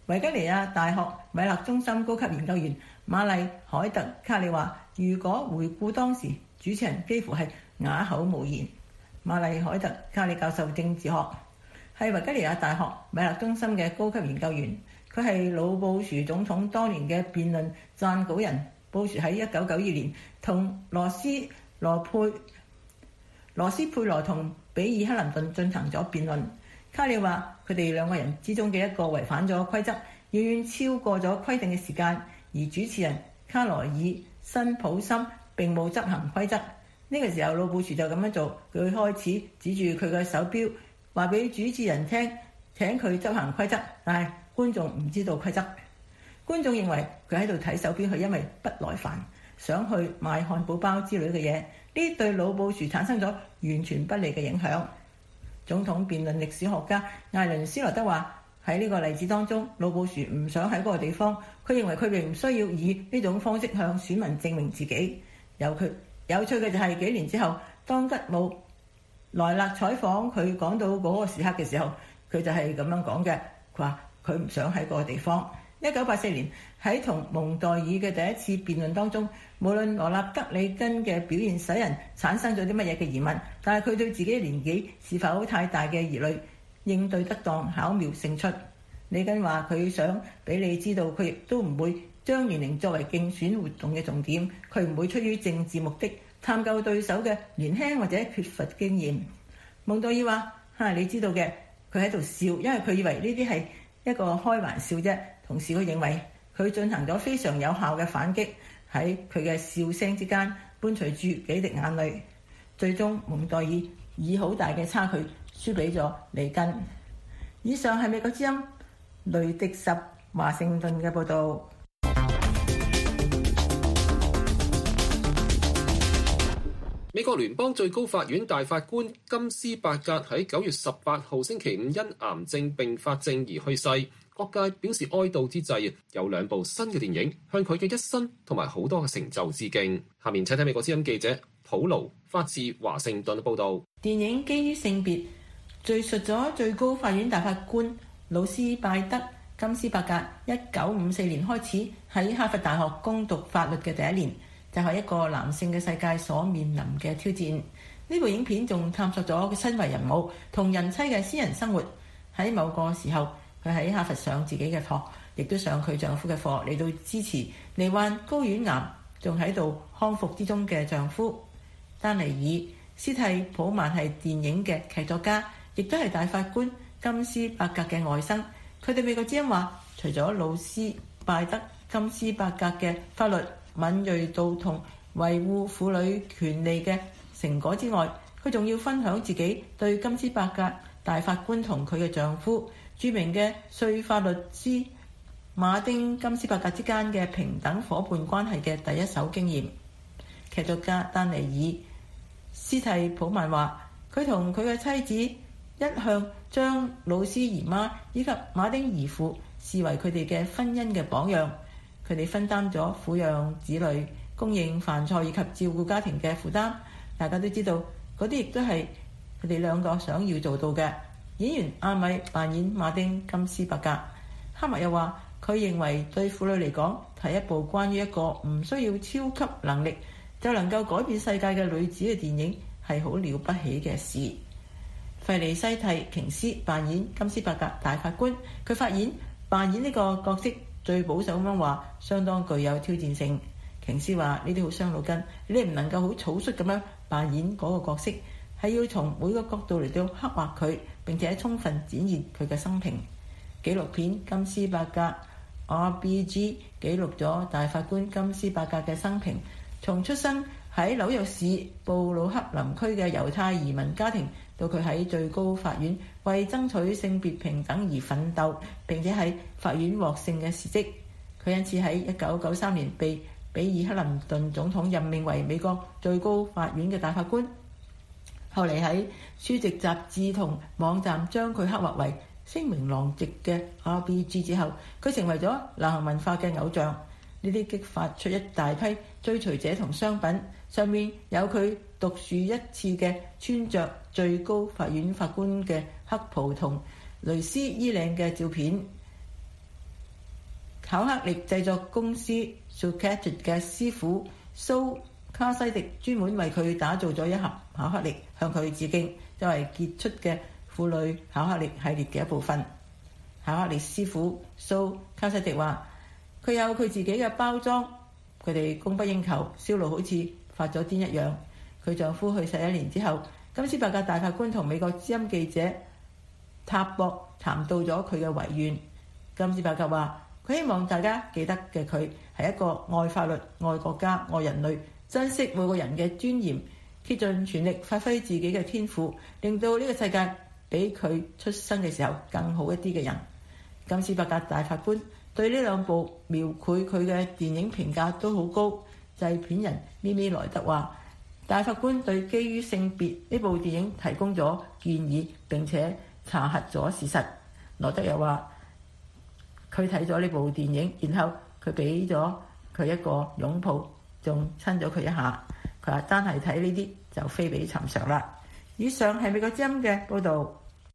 維吉尼亞大學米勒中心高級研究員瑪麗海特卡利話，如果回顧當時，主持人幾乎係啞口無言。瑪麗海特卡利教授政治學，係維吉尼亞大學米勒中心嘅高級研究員，佢係老布殊總統當年嘅辯論撰稿人。布殊喺一九九二年同羅斯羅佩羅斯佩羅同比爾克林頓進行咗辯論。卡利話佢哋兩個人之中嘅一個違反咗規則，遠遠超過咗規定嘅時間，而主持人卡羅爾辛普森並冇執行規則。呢個時候，老布殊就咁樣做，佢開始指住佢嘅手錶，話俾主持人聽，請佢執行規則。但係觀眾唔知道規則，觀眾認為佢喺度睇手錶係因為不耐煩，想去買漢堡包之類嘅嘢。呢對老布殊產生咗完全不利嘅影響。總統辯論歷史學家艾倫斯羅德話，喺呢個例子當中，老布殊唔想喺嗰個地方，佢認為佢哋唔需要以呢種方式向選民證明自己。有佢有趣嘅就係幾年之後，當吉姆萊勒採訪佢講到嗰個時刻嘅時候，佢就係咁樣講嘅。佢話佢唔想喺嗰個地方。一九八四年喺同蒙代爾嘅第一次辯論當中，無論羅納德里根嘅表現使人產生咗啲乜嘢嘅疑問，但係佢對自己年紀是否太大嘅疑慮應對得當，巧妙勝出。里根話佢想俾你知道，佢亦都唔會將年齡作為競選活動嘅重點，佢唔會出於政治目的探究對手嘅年輕或者缺乏經驗。蒙代爾話：嚇，你知道嘅，佢喺度笑，因為佢以為呢啲係一個開玩笑啫。同時佢認為佢進行咗非常有效嘅反擊，喺佢嘅笑聲之間伴隨住幾滴眼淚。最終蒙代爾以好大嘅差距輸俾咗里根。以上係美國之音雷迪什華盛頓嘅報導。 美國聯邦最高法院大法官金斯伯格喺九月十八號星期五因癌症併發症而去世。各界表示哀悼之際，有兩部新嘅電影向佢嘅一生同埋好多嘅成就致敬。下面請睇美國之音記者普勞發自華盛頓報導。 電影基於性別，敘述咗最高法院大法官魯斯拜德金斯伯格一九五四年開始喺哈佛大學攻讀法律嘅第一年，就係一個男性嘅世界所面臨嘅挑戰。呢部影片仲探索咗佢身為人母同人妻嘅私人生活。喺某個時候，佢喺哈佛上自己嘅課，亦都上佢丈夫嘅課，嚟到支持罹患睾丸癌仲喺度康復之中嘅丈夫。丹尼爾斯蒂普曼係電影嘅劇作家，亦都係大法官金斯伯格嘅外甥。佢哋美國之音話，除咗魯斯拜德金斯伯格嘅法律敏銳度同維護婦女權利嘅成果之外，佢仲要分享自己對金斯伯格大法官同佢嘅丈夫著名嘅稅法律師馬丁金斯伯格之間嘅平等夥伴關係嘅第一手經驗。劇作家丹尼爾斯蒂普曼話，佢同佢嘅妻子一向將魯斯姨媽以及馬丁姨父視為佢哋嘅婚姻嘅榜樣。佢哋分擔咗撫養子女、供應飯菜以及照顧家庭嘅負擔。大家都知道，嗰啲亦都係佢哋兩個想要做到嘅。演員阿米扮演馬丁金斯伯格。哈默又話，佢認為對婦女嚟講，係一部關於一個唔需要超級能力就能夠改變世界嘅女子嘅電影，係好了不起嘅事。費利西蒂瓊斯扮演金斯伯格大法官，佢發現扮演呢個角色最保守咁樣話，相當具有挑戰性。瓊斯話：呢啲好傷腦筋，你唔能夠好草率咁樣扮演嗰個角色，係要從每個角度嚟到刻畫佢，並且充分展現佢嘅生平。紀錄片《金斯伯格 R B G》記錄咗大法官金斯伯格嘅生平，從出生喺紐約市布魯克林區嘅猶太移民家庭，到佢喺最高法院為爭取性別平等而奮鬥，並且喺法院獲勝嘅事蹟。佢因此喺一九九三年被比爾克林頓總統任命為美國最高法院嘅大法官。後嚟喺書籍、雜誌同網站將佢刻畫為聲名狼藉嘅 R B G 之後，佢成為咗流行文化嘅偶像。呢啲激發出一大批追隨者同商品，上面有佢獨樹一幟嘅穿着最高法院法官嘅黑袍同蕾絲衣領嘅照片。 巧克力製作公司 Zucchetti 嘅師傅蘇卡西迪專門為佢打造咗一盒巧克力，向佢致敬，作為傑出嘅婦女巧克力系列嘅一部分。巧克力師傅蘇卡西迪話：佢有佢自己嘅包裝，佢哋供不應求，銷路好似發咗癲一樣。佢丈夫去世一年之後，金斯伯格大法官同美國之音記者塔博談到咗佢嘅遺願。金斯伯格話：佢希望大家記得嘅佢係一個愛法律、愛國家、愛人類、珍惜每個人嘅尊嚴，竭盡全力發揮自己嘅天賦，令到呢個世界比佢出生嘅時候更好一啲嘅人。金斯伯格大法官對呢兩部描繪佢嘅電影評價都好高。製片人咪咪萊德話：大法官對基於性別呢部電影提供咗建議，並且查核咗事實。萊德又話：佢睇咗呢部電影，然後佢俾咗佢一個擁抱，仲親咗佢一下。佢話單係睇呢啲就非比尋常啦。以上係美國之音嘅報導。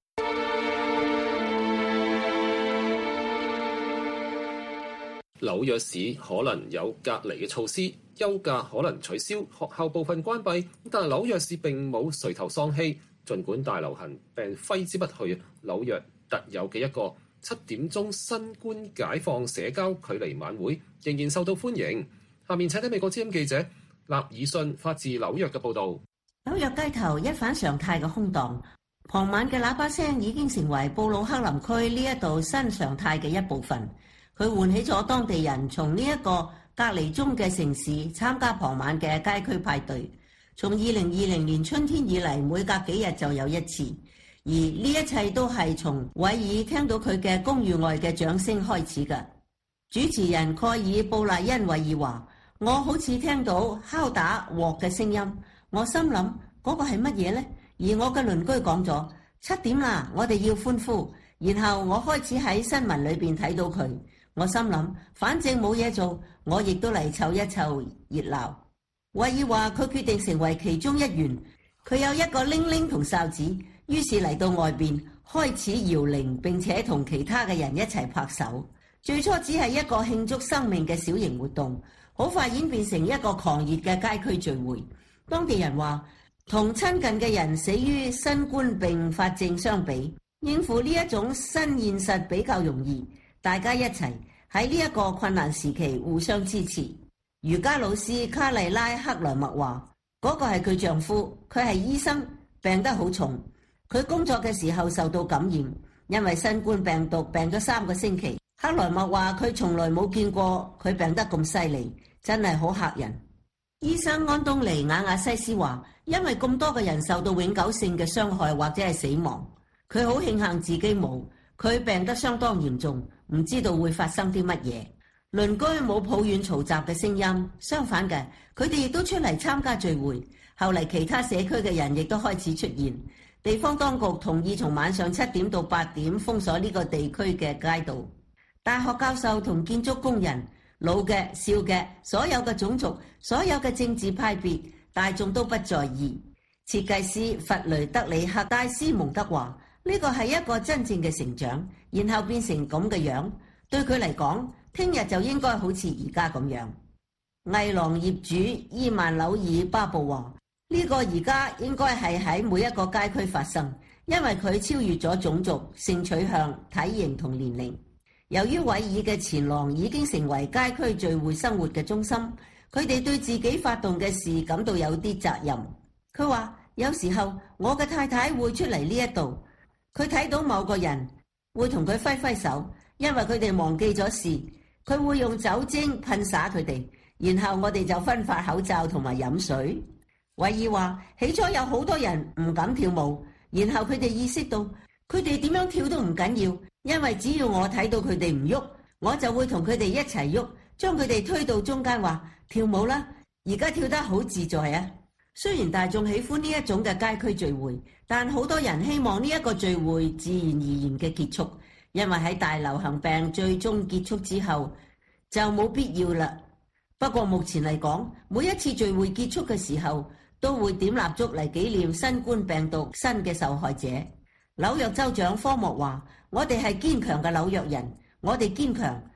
紐約市可能有隔離嘅措施，休假可能取消，學校部分關閉，但係紐約市並冇垂頭喪氣。儘管大流行病揮之不去，紐約特有嘅一個七點鐘新冠解放社交距離晚會仍然受到歡迎。下面請睇美國之音記者納爾遜發自紐約嘅報導。 紐約街頭一反常態嘅空蕩，傍晚嘅喇叭聲已經成為布魯克林區呢一度新常態嘅一部分。佢喚起咗當地人從呢一個隔離中嘅城市參加傍晚嘅街區派對。從二零二零年春天以嚟，每隔幾日就有一次，而呢一切都係從韋爾聽到佢嘅公寓外嘅掌聲開始嘅。主持人蓋爾布賴恩韋爾話：我好似聽到敲打鑊嘅聲音，我心諗嗰個係乜嘢呢？而我嘅鄰居講咗七點啦，我哋要歡呼。然後我開始喺新聞裏邊睇到佢。我心諗，反正冇嘢做，我亦都嚟湊一湊熱鬧。韋爾話佢決定成為其中一員，佢有一個鈴鈴同哨子，於是嚟到外邊開始搖鈴，並且同其他嘅人一齊拍手。最初只係一個慶祝生命嘅小型活動，好快演變成一個狂熱嘅街區聚會。當地人話，同親近嘅人死於新冠併發症相比，應付呢一種新現實比較容易。大家一齊喺呢一個困難時期互相支持。瑜伽老師卡麗拉克萊默話：嗰個係佢丈夫，佢係醫生，病得好重。佢工作嘅時候受到感染，因為新冠病毒病咗三個星期。克萊默話佢從來冇見過佢病得咁犀利，真係好嚇人。醫生安東尼亞亞西斯話：因為咁多個人受到永久性嘅傷害或者係死亡，佢好慶幸自己冇。佢病得相當嚴重，唔知道會發生啲乜嘢。鄰居冇抱怨嘈雜嘅聲音，相反嘅，佢哋亦都出嚟參加聚會。後嚟其他社區嘅人亦都開始出現。地方當局同意從晚上七點到八點封鎖呢個地區嘅街道。大學教授同建築工人，老嘅、少嘅，所有嘅種族，所有嘅政治派別，大眾都不在意。設計師弗雷德里克戴斯蒙德話：呢個係一個真正嘅成長，然後變成咁嘅樣。對佢嚟講，聽日就應該好似而家咁樣。藝廊業主伊曼紐爾巴布話：呢個而家應該係喺每一個街區發生，因為佢超越咗種族、性取向、體型同年齡。由於韋爾嘅前廊已經成為街區聚會生活嘅中心，佢哋對自己發動嘅事感到有啲責任。佢話：有時候我嘅太太會出嚟呢一度。佢睇到某個人會同佢揮揮手，因為佢哋忘記咗事。佢會用酒精噴灑佢哋，然後我哋就分發口罩同埋飲水。韋爾話：起初有好多人唔敢跳舞，然後佢哋意識到佢哋點樣跳都唔緊要，因為只要我睇到佢哋唔喐，我就會同佢哋一齊喐，將佢哋推到中間，話跳舞啦，而家跳得好自在啊！雖然大眾喜歡呢一種嘅街區聚會，但好多人希望呢一個聚會自然而然嘅結束，因為喺大流行病最終結束之後就冇必要啦。不過目前嚟講，每一次聚會結束嘅時候都會點蠟燭嚟紀念新冠病毒新嘅受害者。紐約州長科莫話：我哋係堅強嘅紐約人，我哋堅強，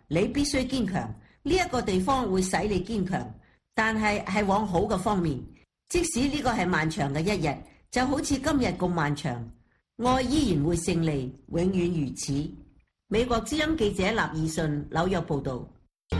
你必須堅強，呢一個地方會使你堅強，但係係往好嘅方面。即使呢個係漫長嘅一日，就好似今日咁漫長，愛依然會勝利，永遠如此。美國之音記者納爾遜紐約報道。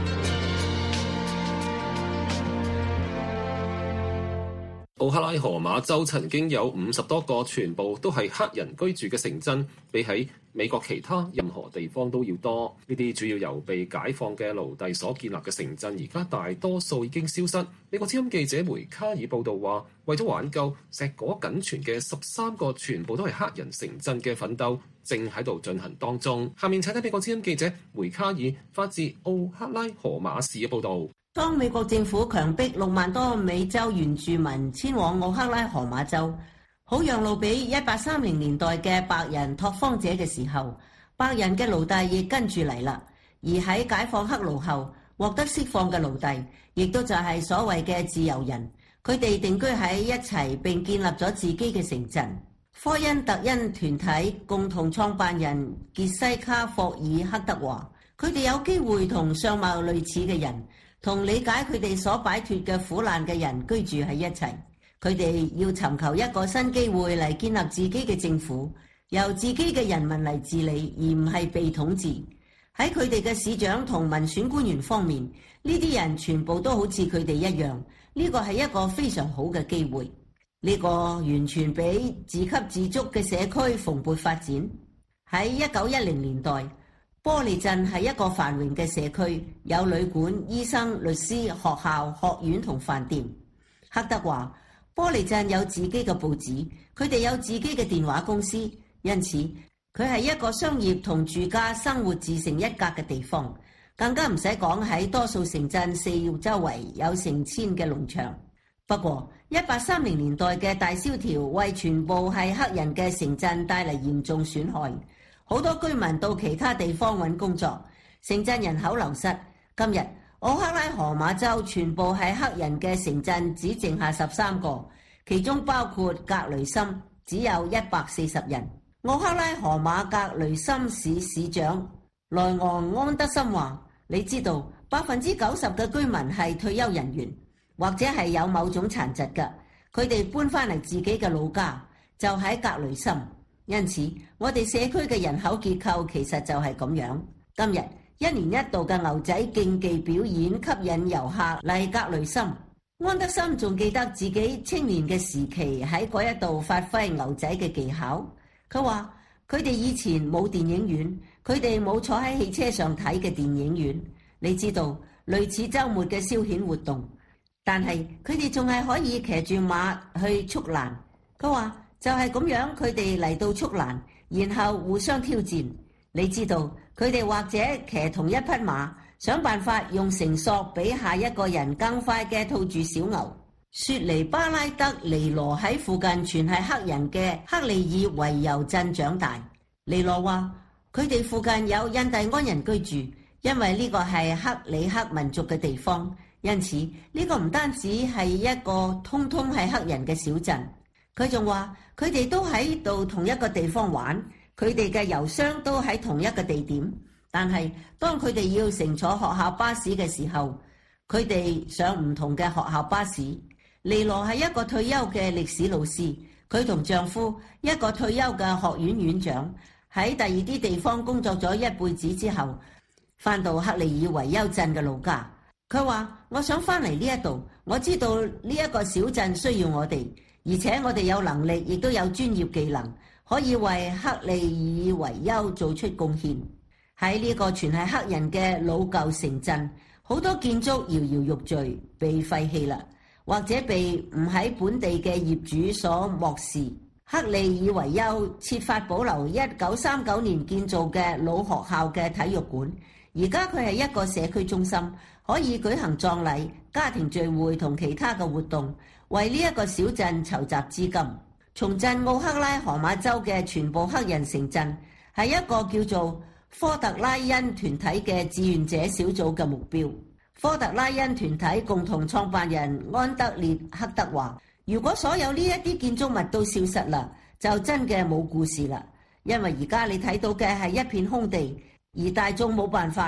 奧克拉荷馬州曾經有五十多個全部都係黑人居住嘅城鎮，比喺美國其他任何地方都要多。呢啲主要由被解放嘅奴隸所建立嘅城鎮，而家大多數已經消失。美國之音記者梅卡爾報道話，為咗挽救碩果僅存嘅十三個全部都係黑人城鎮嘅奮鬥，正喺度進行當中。下面請睇美國之音記者梅卡爾發自奧克拉荷馬市嘅報道。 當美國政府強迫六萬多美洲原住民遷往奧克拉荷馬州，好讓路俾一八三零年代嘅白人拓荒者嘅時候，白人嘅奴隸亦跟住嚟啦。而喺解放黑奴後獲得釋放嘅奴隸，亦都就係所謂嘅自由人，佢哋定居喺一齊並建立咗自己嘅城鎮。科恩特恩團體共同創辦人傑西卡霍爾克德華，佢哋有機會同相貌類似嘅人，同理解佢哋所擺脫嘅苦難嘅人居住喺一齊。佢哋要尋求一個新機會嚟建立自己嘅政府，由自己嘅人民嚟治理，而唔係被統治。喺佢哋嘅市長同民選官員方面，呢啲人全部都好似佢哋一樣。呢個係一個非常好嘅機會。呢個完全俾自給自足嘅社區蓬勃發展。喺一九一零年代，波利鎮係一個繁榮嘅社區，有旅館、醫生、律師、學校、學院同飯店。克德話，波利鎮有自己嘅報紙，佢哋有自己嘅電話公司，因此佢係一個商業同住家生活自成一格嘅地方。更加唔使講喺多數城鎮四周圍有成千嘅農場。不過一八三零年代嘅大蕭條為全部係黑人嘅城鎮帶嚟嚴重損害，好多居民到其他地方揾工作，城鎮人口流失。今日奧克拉荷馬州全部係黑人嘅城鎮只剩下十三個，其中包括格雷森，只有一百四十人。奧克拉荷馬格雷森市市長萊昂安德森話，你知道百分之九十嘅居民係退休人員，或者係有某種殘疾嘅，佢哋搬翻嚟自己嘅老家，就喺格雷森。因此我哋社區嘅人口結構其實就係咁樣。今日一年一度嘅牛仔競技表演吸引遊客嚟格雷森。安德森仲記得自己青年嘅時期喺嗰一度發揮牛仔嘅技巧。佢話佢哋以前冇電影院，佢哋冇坐喺汽車上睇嘅電影院，你知道，類似週末嘅消遣活動。但係佢哋仲係可以騎住馬去速欄。佢話就係咁樣，佢哋嚟到速欄，然後互相挑戰。你知道，佢哋或者騎同一匹馬，想辦法用繩索比下一個人更快嘅套住小牛。雪尼巴拉德尼羅喺附近全係黑人嘅克利爾維尤鎮長大。尼羅話佢哋附近有印第安人居住，因為呢個係克里克民族嘅地方，因此呢個唔單止係一個通通係黑人嘅小鎮。佢仲話佢哋都喺度同一個地方玩，佢哋嘅郵箱都喺同一個地點。但係當佢哋要乘坐學校巴士嘅時候，佢哋上唔同嘅學校巴士。尼羅係一個退休嘅歷史老師，佢同丈夫一個退休嘅學院院長喺第二啲地方工作咗一輩子之後，翻到克利爾維丘鎮嘅老家。佢話我想翻嚟呢一度，我知道呢一個小鎮需要我哋，而且我哋有能力亦都有專業技能，可以為克利爾維丘做出貢獻。喺呢個全係黑人嘅老舊城鎮，好多建築搖搖欲墜，被廢棄啦，或者被唔喺本地嘅業主所漠視。克利爾維丘設法保留一九三九年建造嘅老學校嘅體育館，而家佢係一個社區中心，可以舉行葬禮、家庭聚會同其他嘅活動，為呢一個小鎮籌集資金。重振奧克拉荷馬州嘅全部黑人城鎮係一個叫做科特拉恩團體嘅志願者小組嘅目標。科特拉恩團體共同創辦人安德烈克德話，如果所有呢一啲建築物都消失啦，就真嘅冇故事啦。因為而家你睇到嘅係一片空地，而大眾冇辦法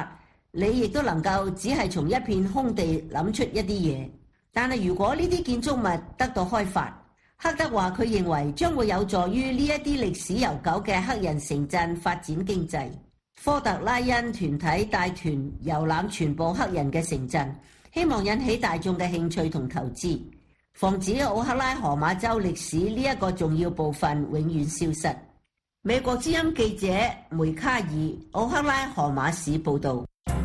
你亦都能夠只係從一片空地諗出一啲嘢。但係如果呢啲建築物得到開發，克德話佢認為將會有助於呢一啲歷史悠久嘅黑人城鎮發展經濟。科特拉恩團體帶團遊覽全部黑人嘅城鎮，希望引起大眾嘅興趣同投資，防止奧克拉荷馬州歷史呢一個重要部分永遠消失。美國之音記者梅卡爾，奧克拉荷馬市報導。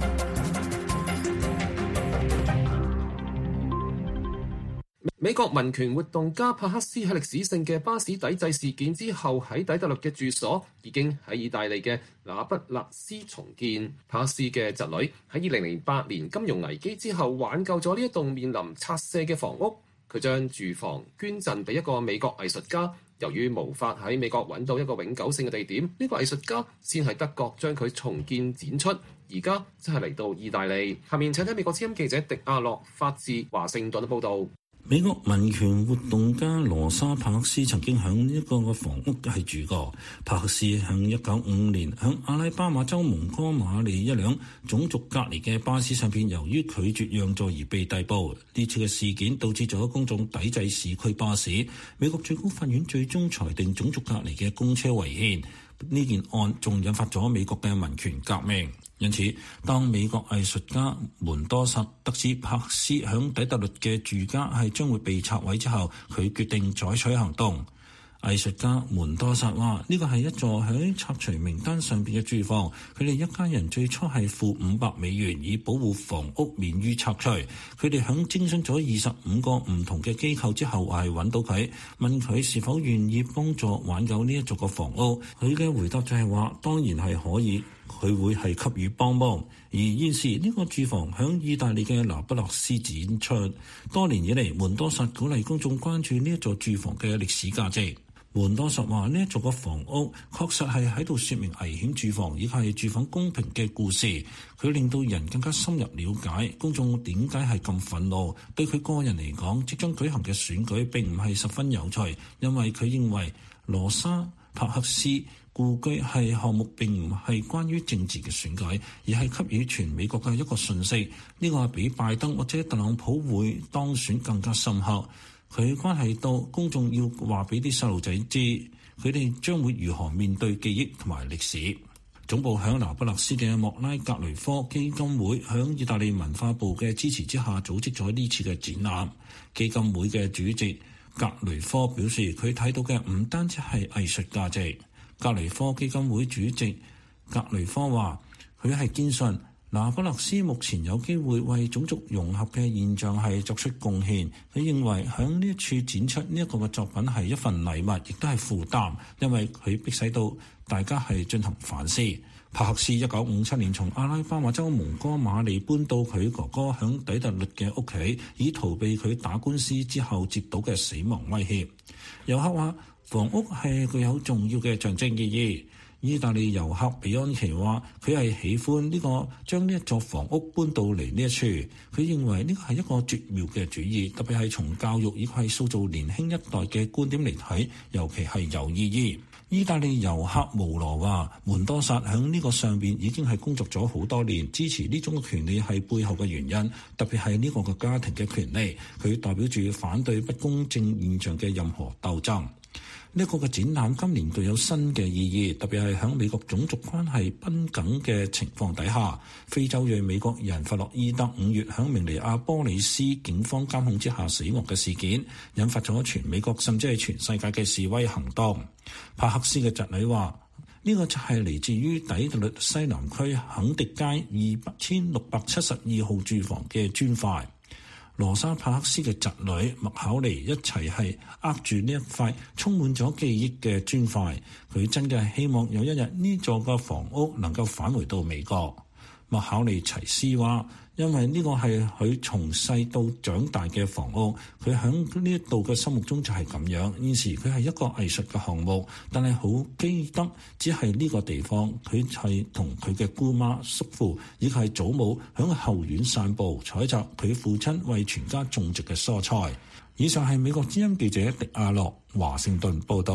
美國民權活動家帕克斯喺歷史性嘅巴士抵制事件之後，喺底特律嘅住所已經喺意大利嘅那不勒斯重建。帕克斯嘅侄女喺二零零八年金融危機之後挽救咗呢一棟面臨拆卸嘅房屋，佢將住房捐贈俾一個美國藝術家。由於無法喺美國揾到一個永久性嘅地點，呢、這個藝術家先喺德國將佢重建展出，而家即係嚟到意大利。下面請睇美國之音記者迪亞洛發自華盛頓嘅報導。 美國民權活動家羅莎帕克斯曾經響一個個房屋係住過。帕克斯響一九五五年響阿拉巴馬州蒙哥馬利一輛種族隔離嘅巴士上邊，由於拒絕讓座而被逮捕。呢次嘅事件導致咗公眾抵制市區巴士。美國最高法院最終裁定種族隔離嘅公車違憲。呢件案仲引發咗美國嘅民權革命。因此，當美國藝術家門多薩得知帕克斯響底特律嘅住家係將會被拆毀之後，佢決定採取行動。藝術家門多薩話：呢個係一座喺拆除名單上邊嘅住房，佢哋一家人最初係付五百美元以保護房屋免於拆除。佢哋響徵詢咗二十五個唔同嘅機構之後，係揾到佢，問佢是否願意幫助挽救呢一座個房屋。佢嘅回答就係話：當然係可以。佢會係給予幫忙，而現時呢個住房響意大利嘅那不勒斯展出。多年以嚟，門多薩鼓勵公眾關注呢一座住房嘅歷史價值。門多薩話：呢一座嘅房屋確實係喺度説明危險住房，亦係住房公平嘅故事。佢令到人更加深入了解公眾點解係咁憤怒。對佢個人嚟講，即將舉行嘅選舉並唔係十分有趣，因為佢認為羅莎帕克斯故居係項目並唔係關於政治嘅選舉，而係給予全美國嘅一個訊息。呢個係比拜登或者特朗普會當選更加深刻。佢關係到公眾要話俾啲細路仔知，佢哋將會如何面對記憶同埋歷史。總部響那不勒斯嘅莫拉格雷科基金會響意大利文化部嘅支持之下組織咗呢次嘅展覽。基金會嘅主席格雷科表示，佢睇到嘅唔單止係藝術價值。格雷科基金會主席格雷科話：佢係堅信那不勒斯目前有機會為種族融合嘅現象係作出貢獻。佢認為響呢一處展出呢一個嘅作品係一份禮物，亦都係負擔，因為佢迫使到大家係進行反思。帕克斯一九五七年從阿拉巴馬州蒙哥馬利搬到佢哥哥響底特律嘅屋企，以逃避佢打官司之後接到嘅死亡威脅。遊客話：房屋係具有重要嘅象徵意義。意大利遊客比安奇話：佢係喜歡呢、這個將呢一座房屋搬到嚟呢一處。佢認為呢個係一個絕妙嘅主意，特別係從教育以及係塑造年輕一代嘅觀點嚟睇，尤其係有意義。意大利遊客無羅話：門多薩喺呢個上邊已經係工作咗好多年，支持呢種嘅權利係背後嘅原因，特別係呢個嘅家庭嘅權利。佢代表住反對不公正現象嘅任何鬥爭。呢一個嘅展覽今年具有新嘅意義，特別係喺美國種族關係繃緊嘅情況底下，非洲裔美國人弗洛伊德五月喺明尼亞波利斯警方監控之下死亡嘅事件，引發咗全美國甚至係全世界嘅示威行動。帕克斯嘅侄女話：呢、這個就係嚟自於底特律西南區肯迪街二千六百七十二號住房嘅磚塊。羅莎帕克斯嘅侄女麥考尼一齊係握住呢一塊充滿咗記憶嘅磚塊，佢真嘅係希望有一日呢座嘅房屋能夠返回到美國。麥考尼齊斯話：因為呢個係佢從細到長大嘅房屋，佢喺呢一度嘅心目中就係咁樣。現時佢係一個藝術嘅項目，但係好記得只係呢個地方，佢係同佢嘅姑媽、叔父以及係祖母喺後院散步，採集佢父親為全家種植嘅蔬菜。以上係美國之音記者迪亞洛華盛頓報道。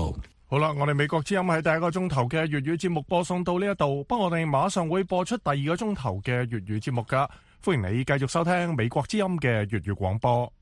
好啦，我哋美國之音喺第一個鐘頭嘅粵語節目播送到呢一度，不過我哋馬上會播出第二個鐘頭嘅粵語節目噶，歡迎你繼續收聽美國之音嘅粵語廣播。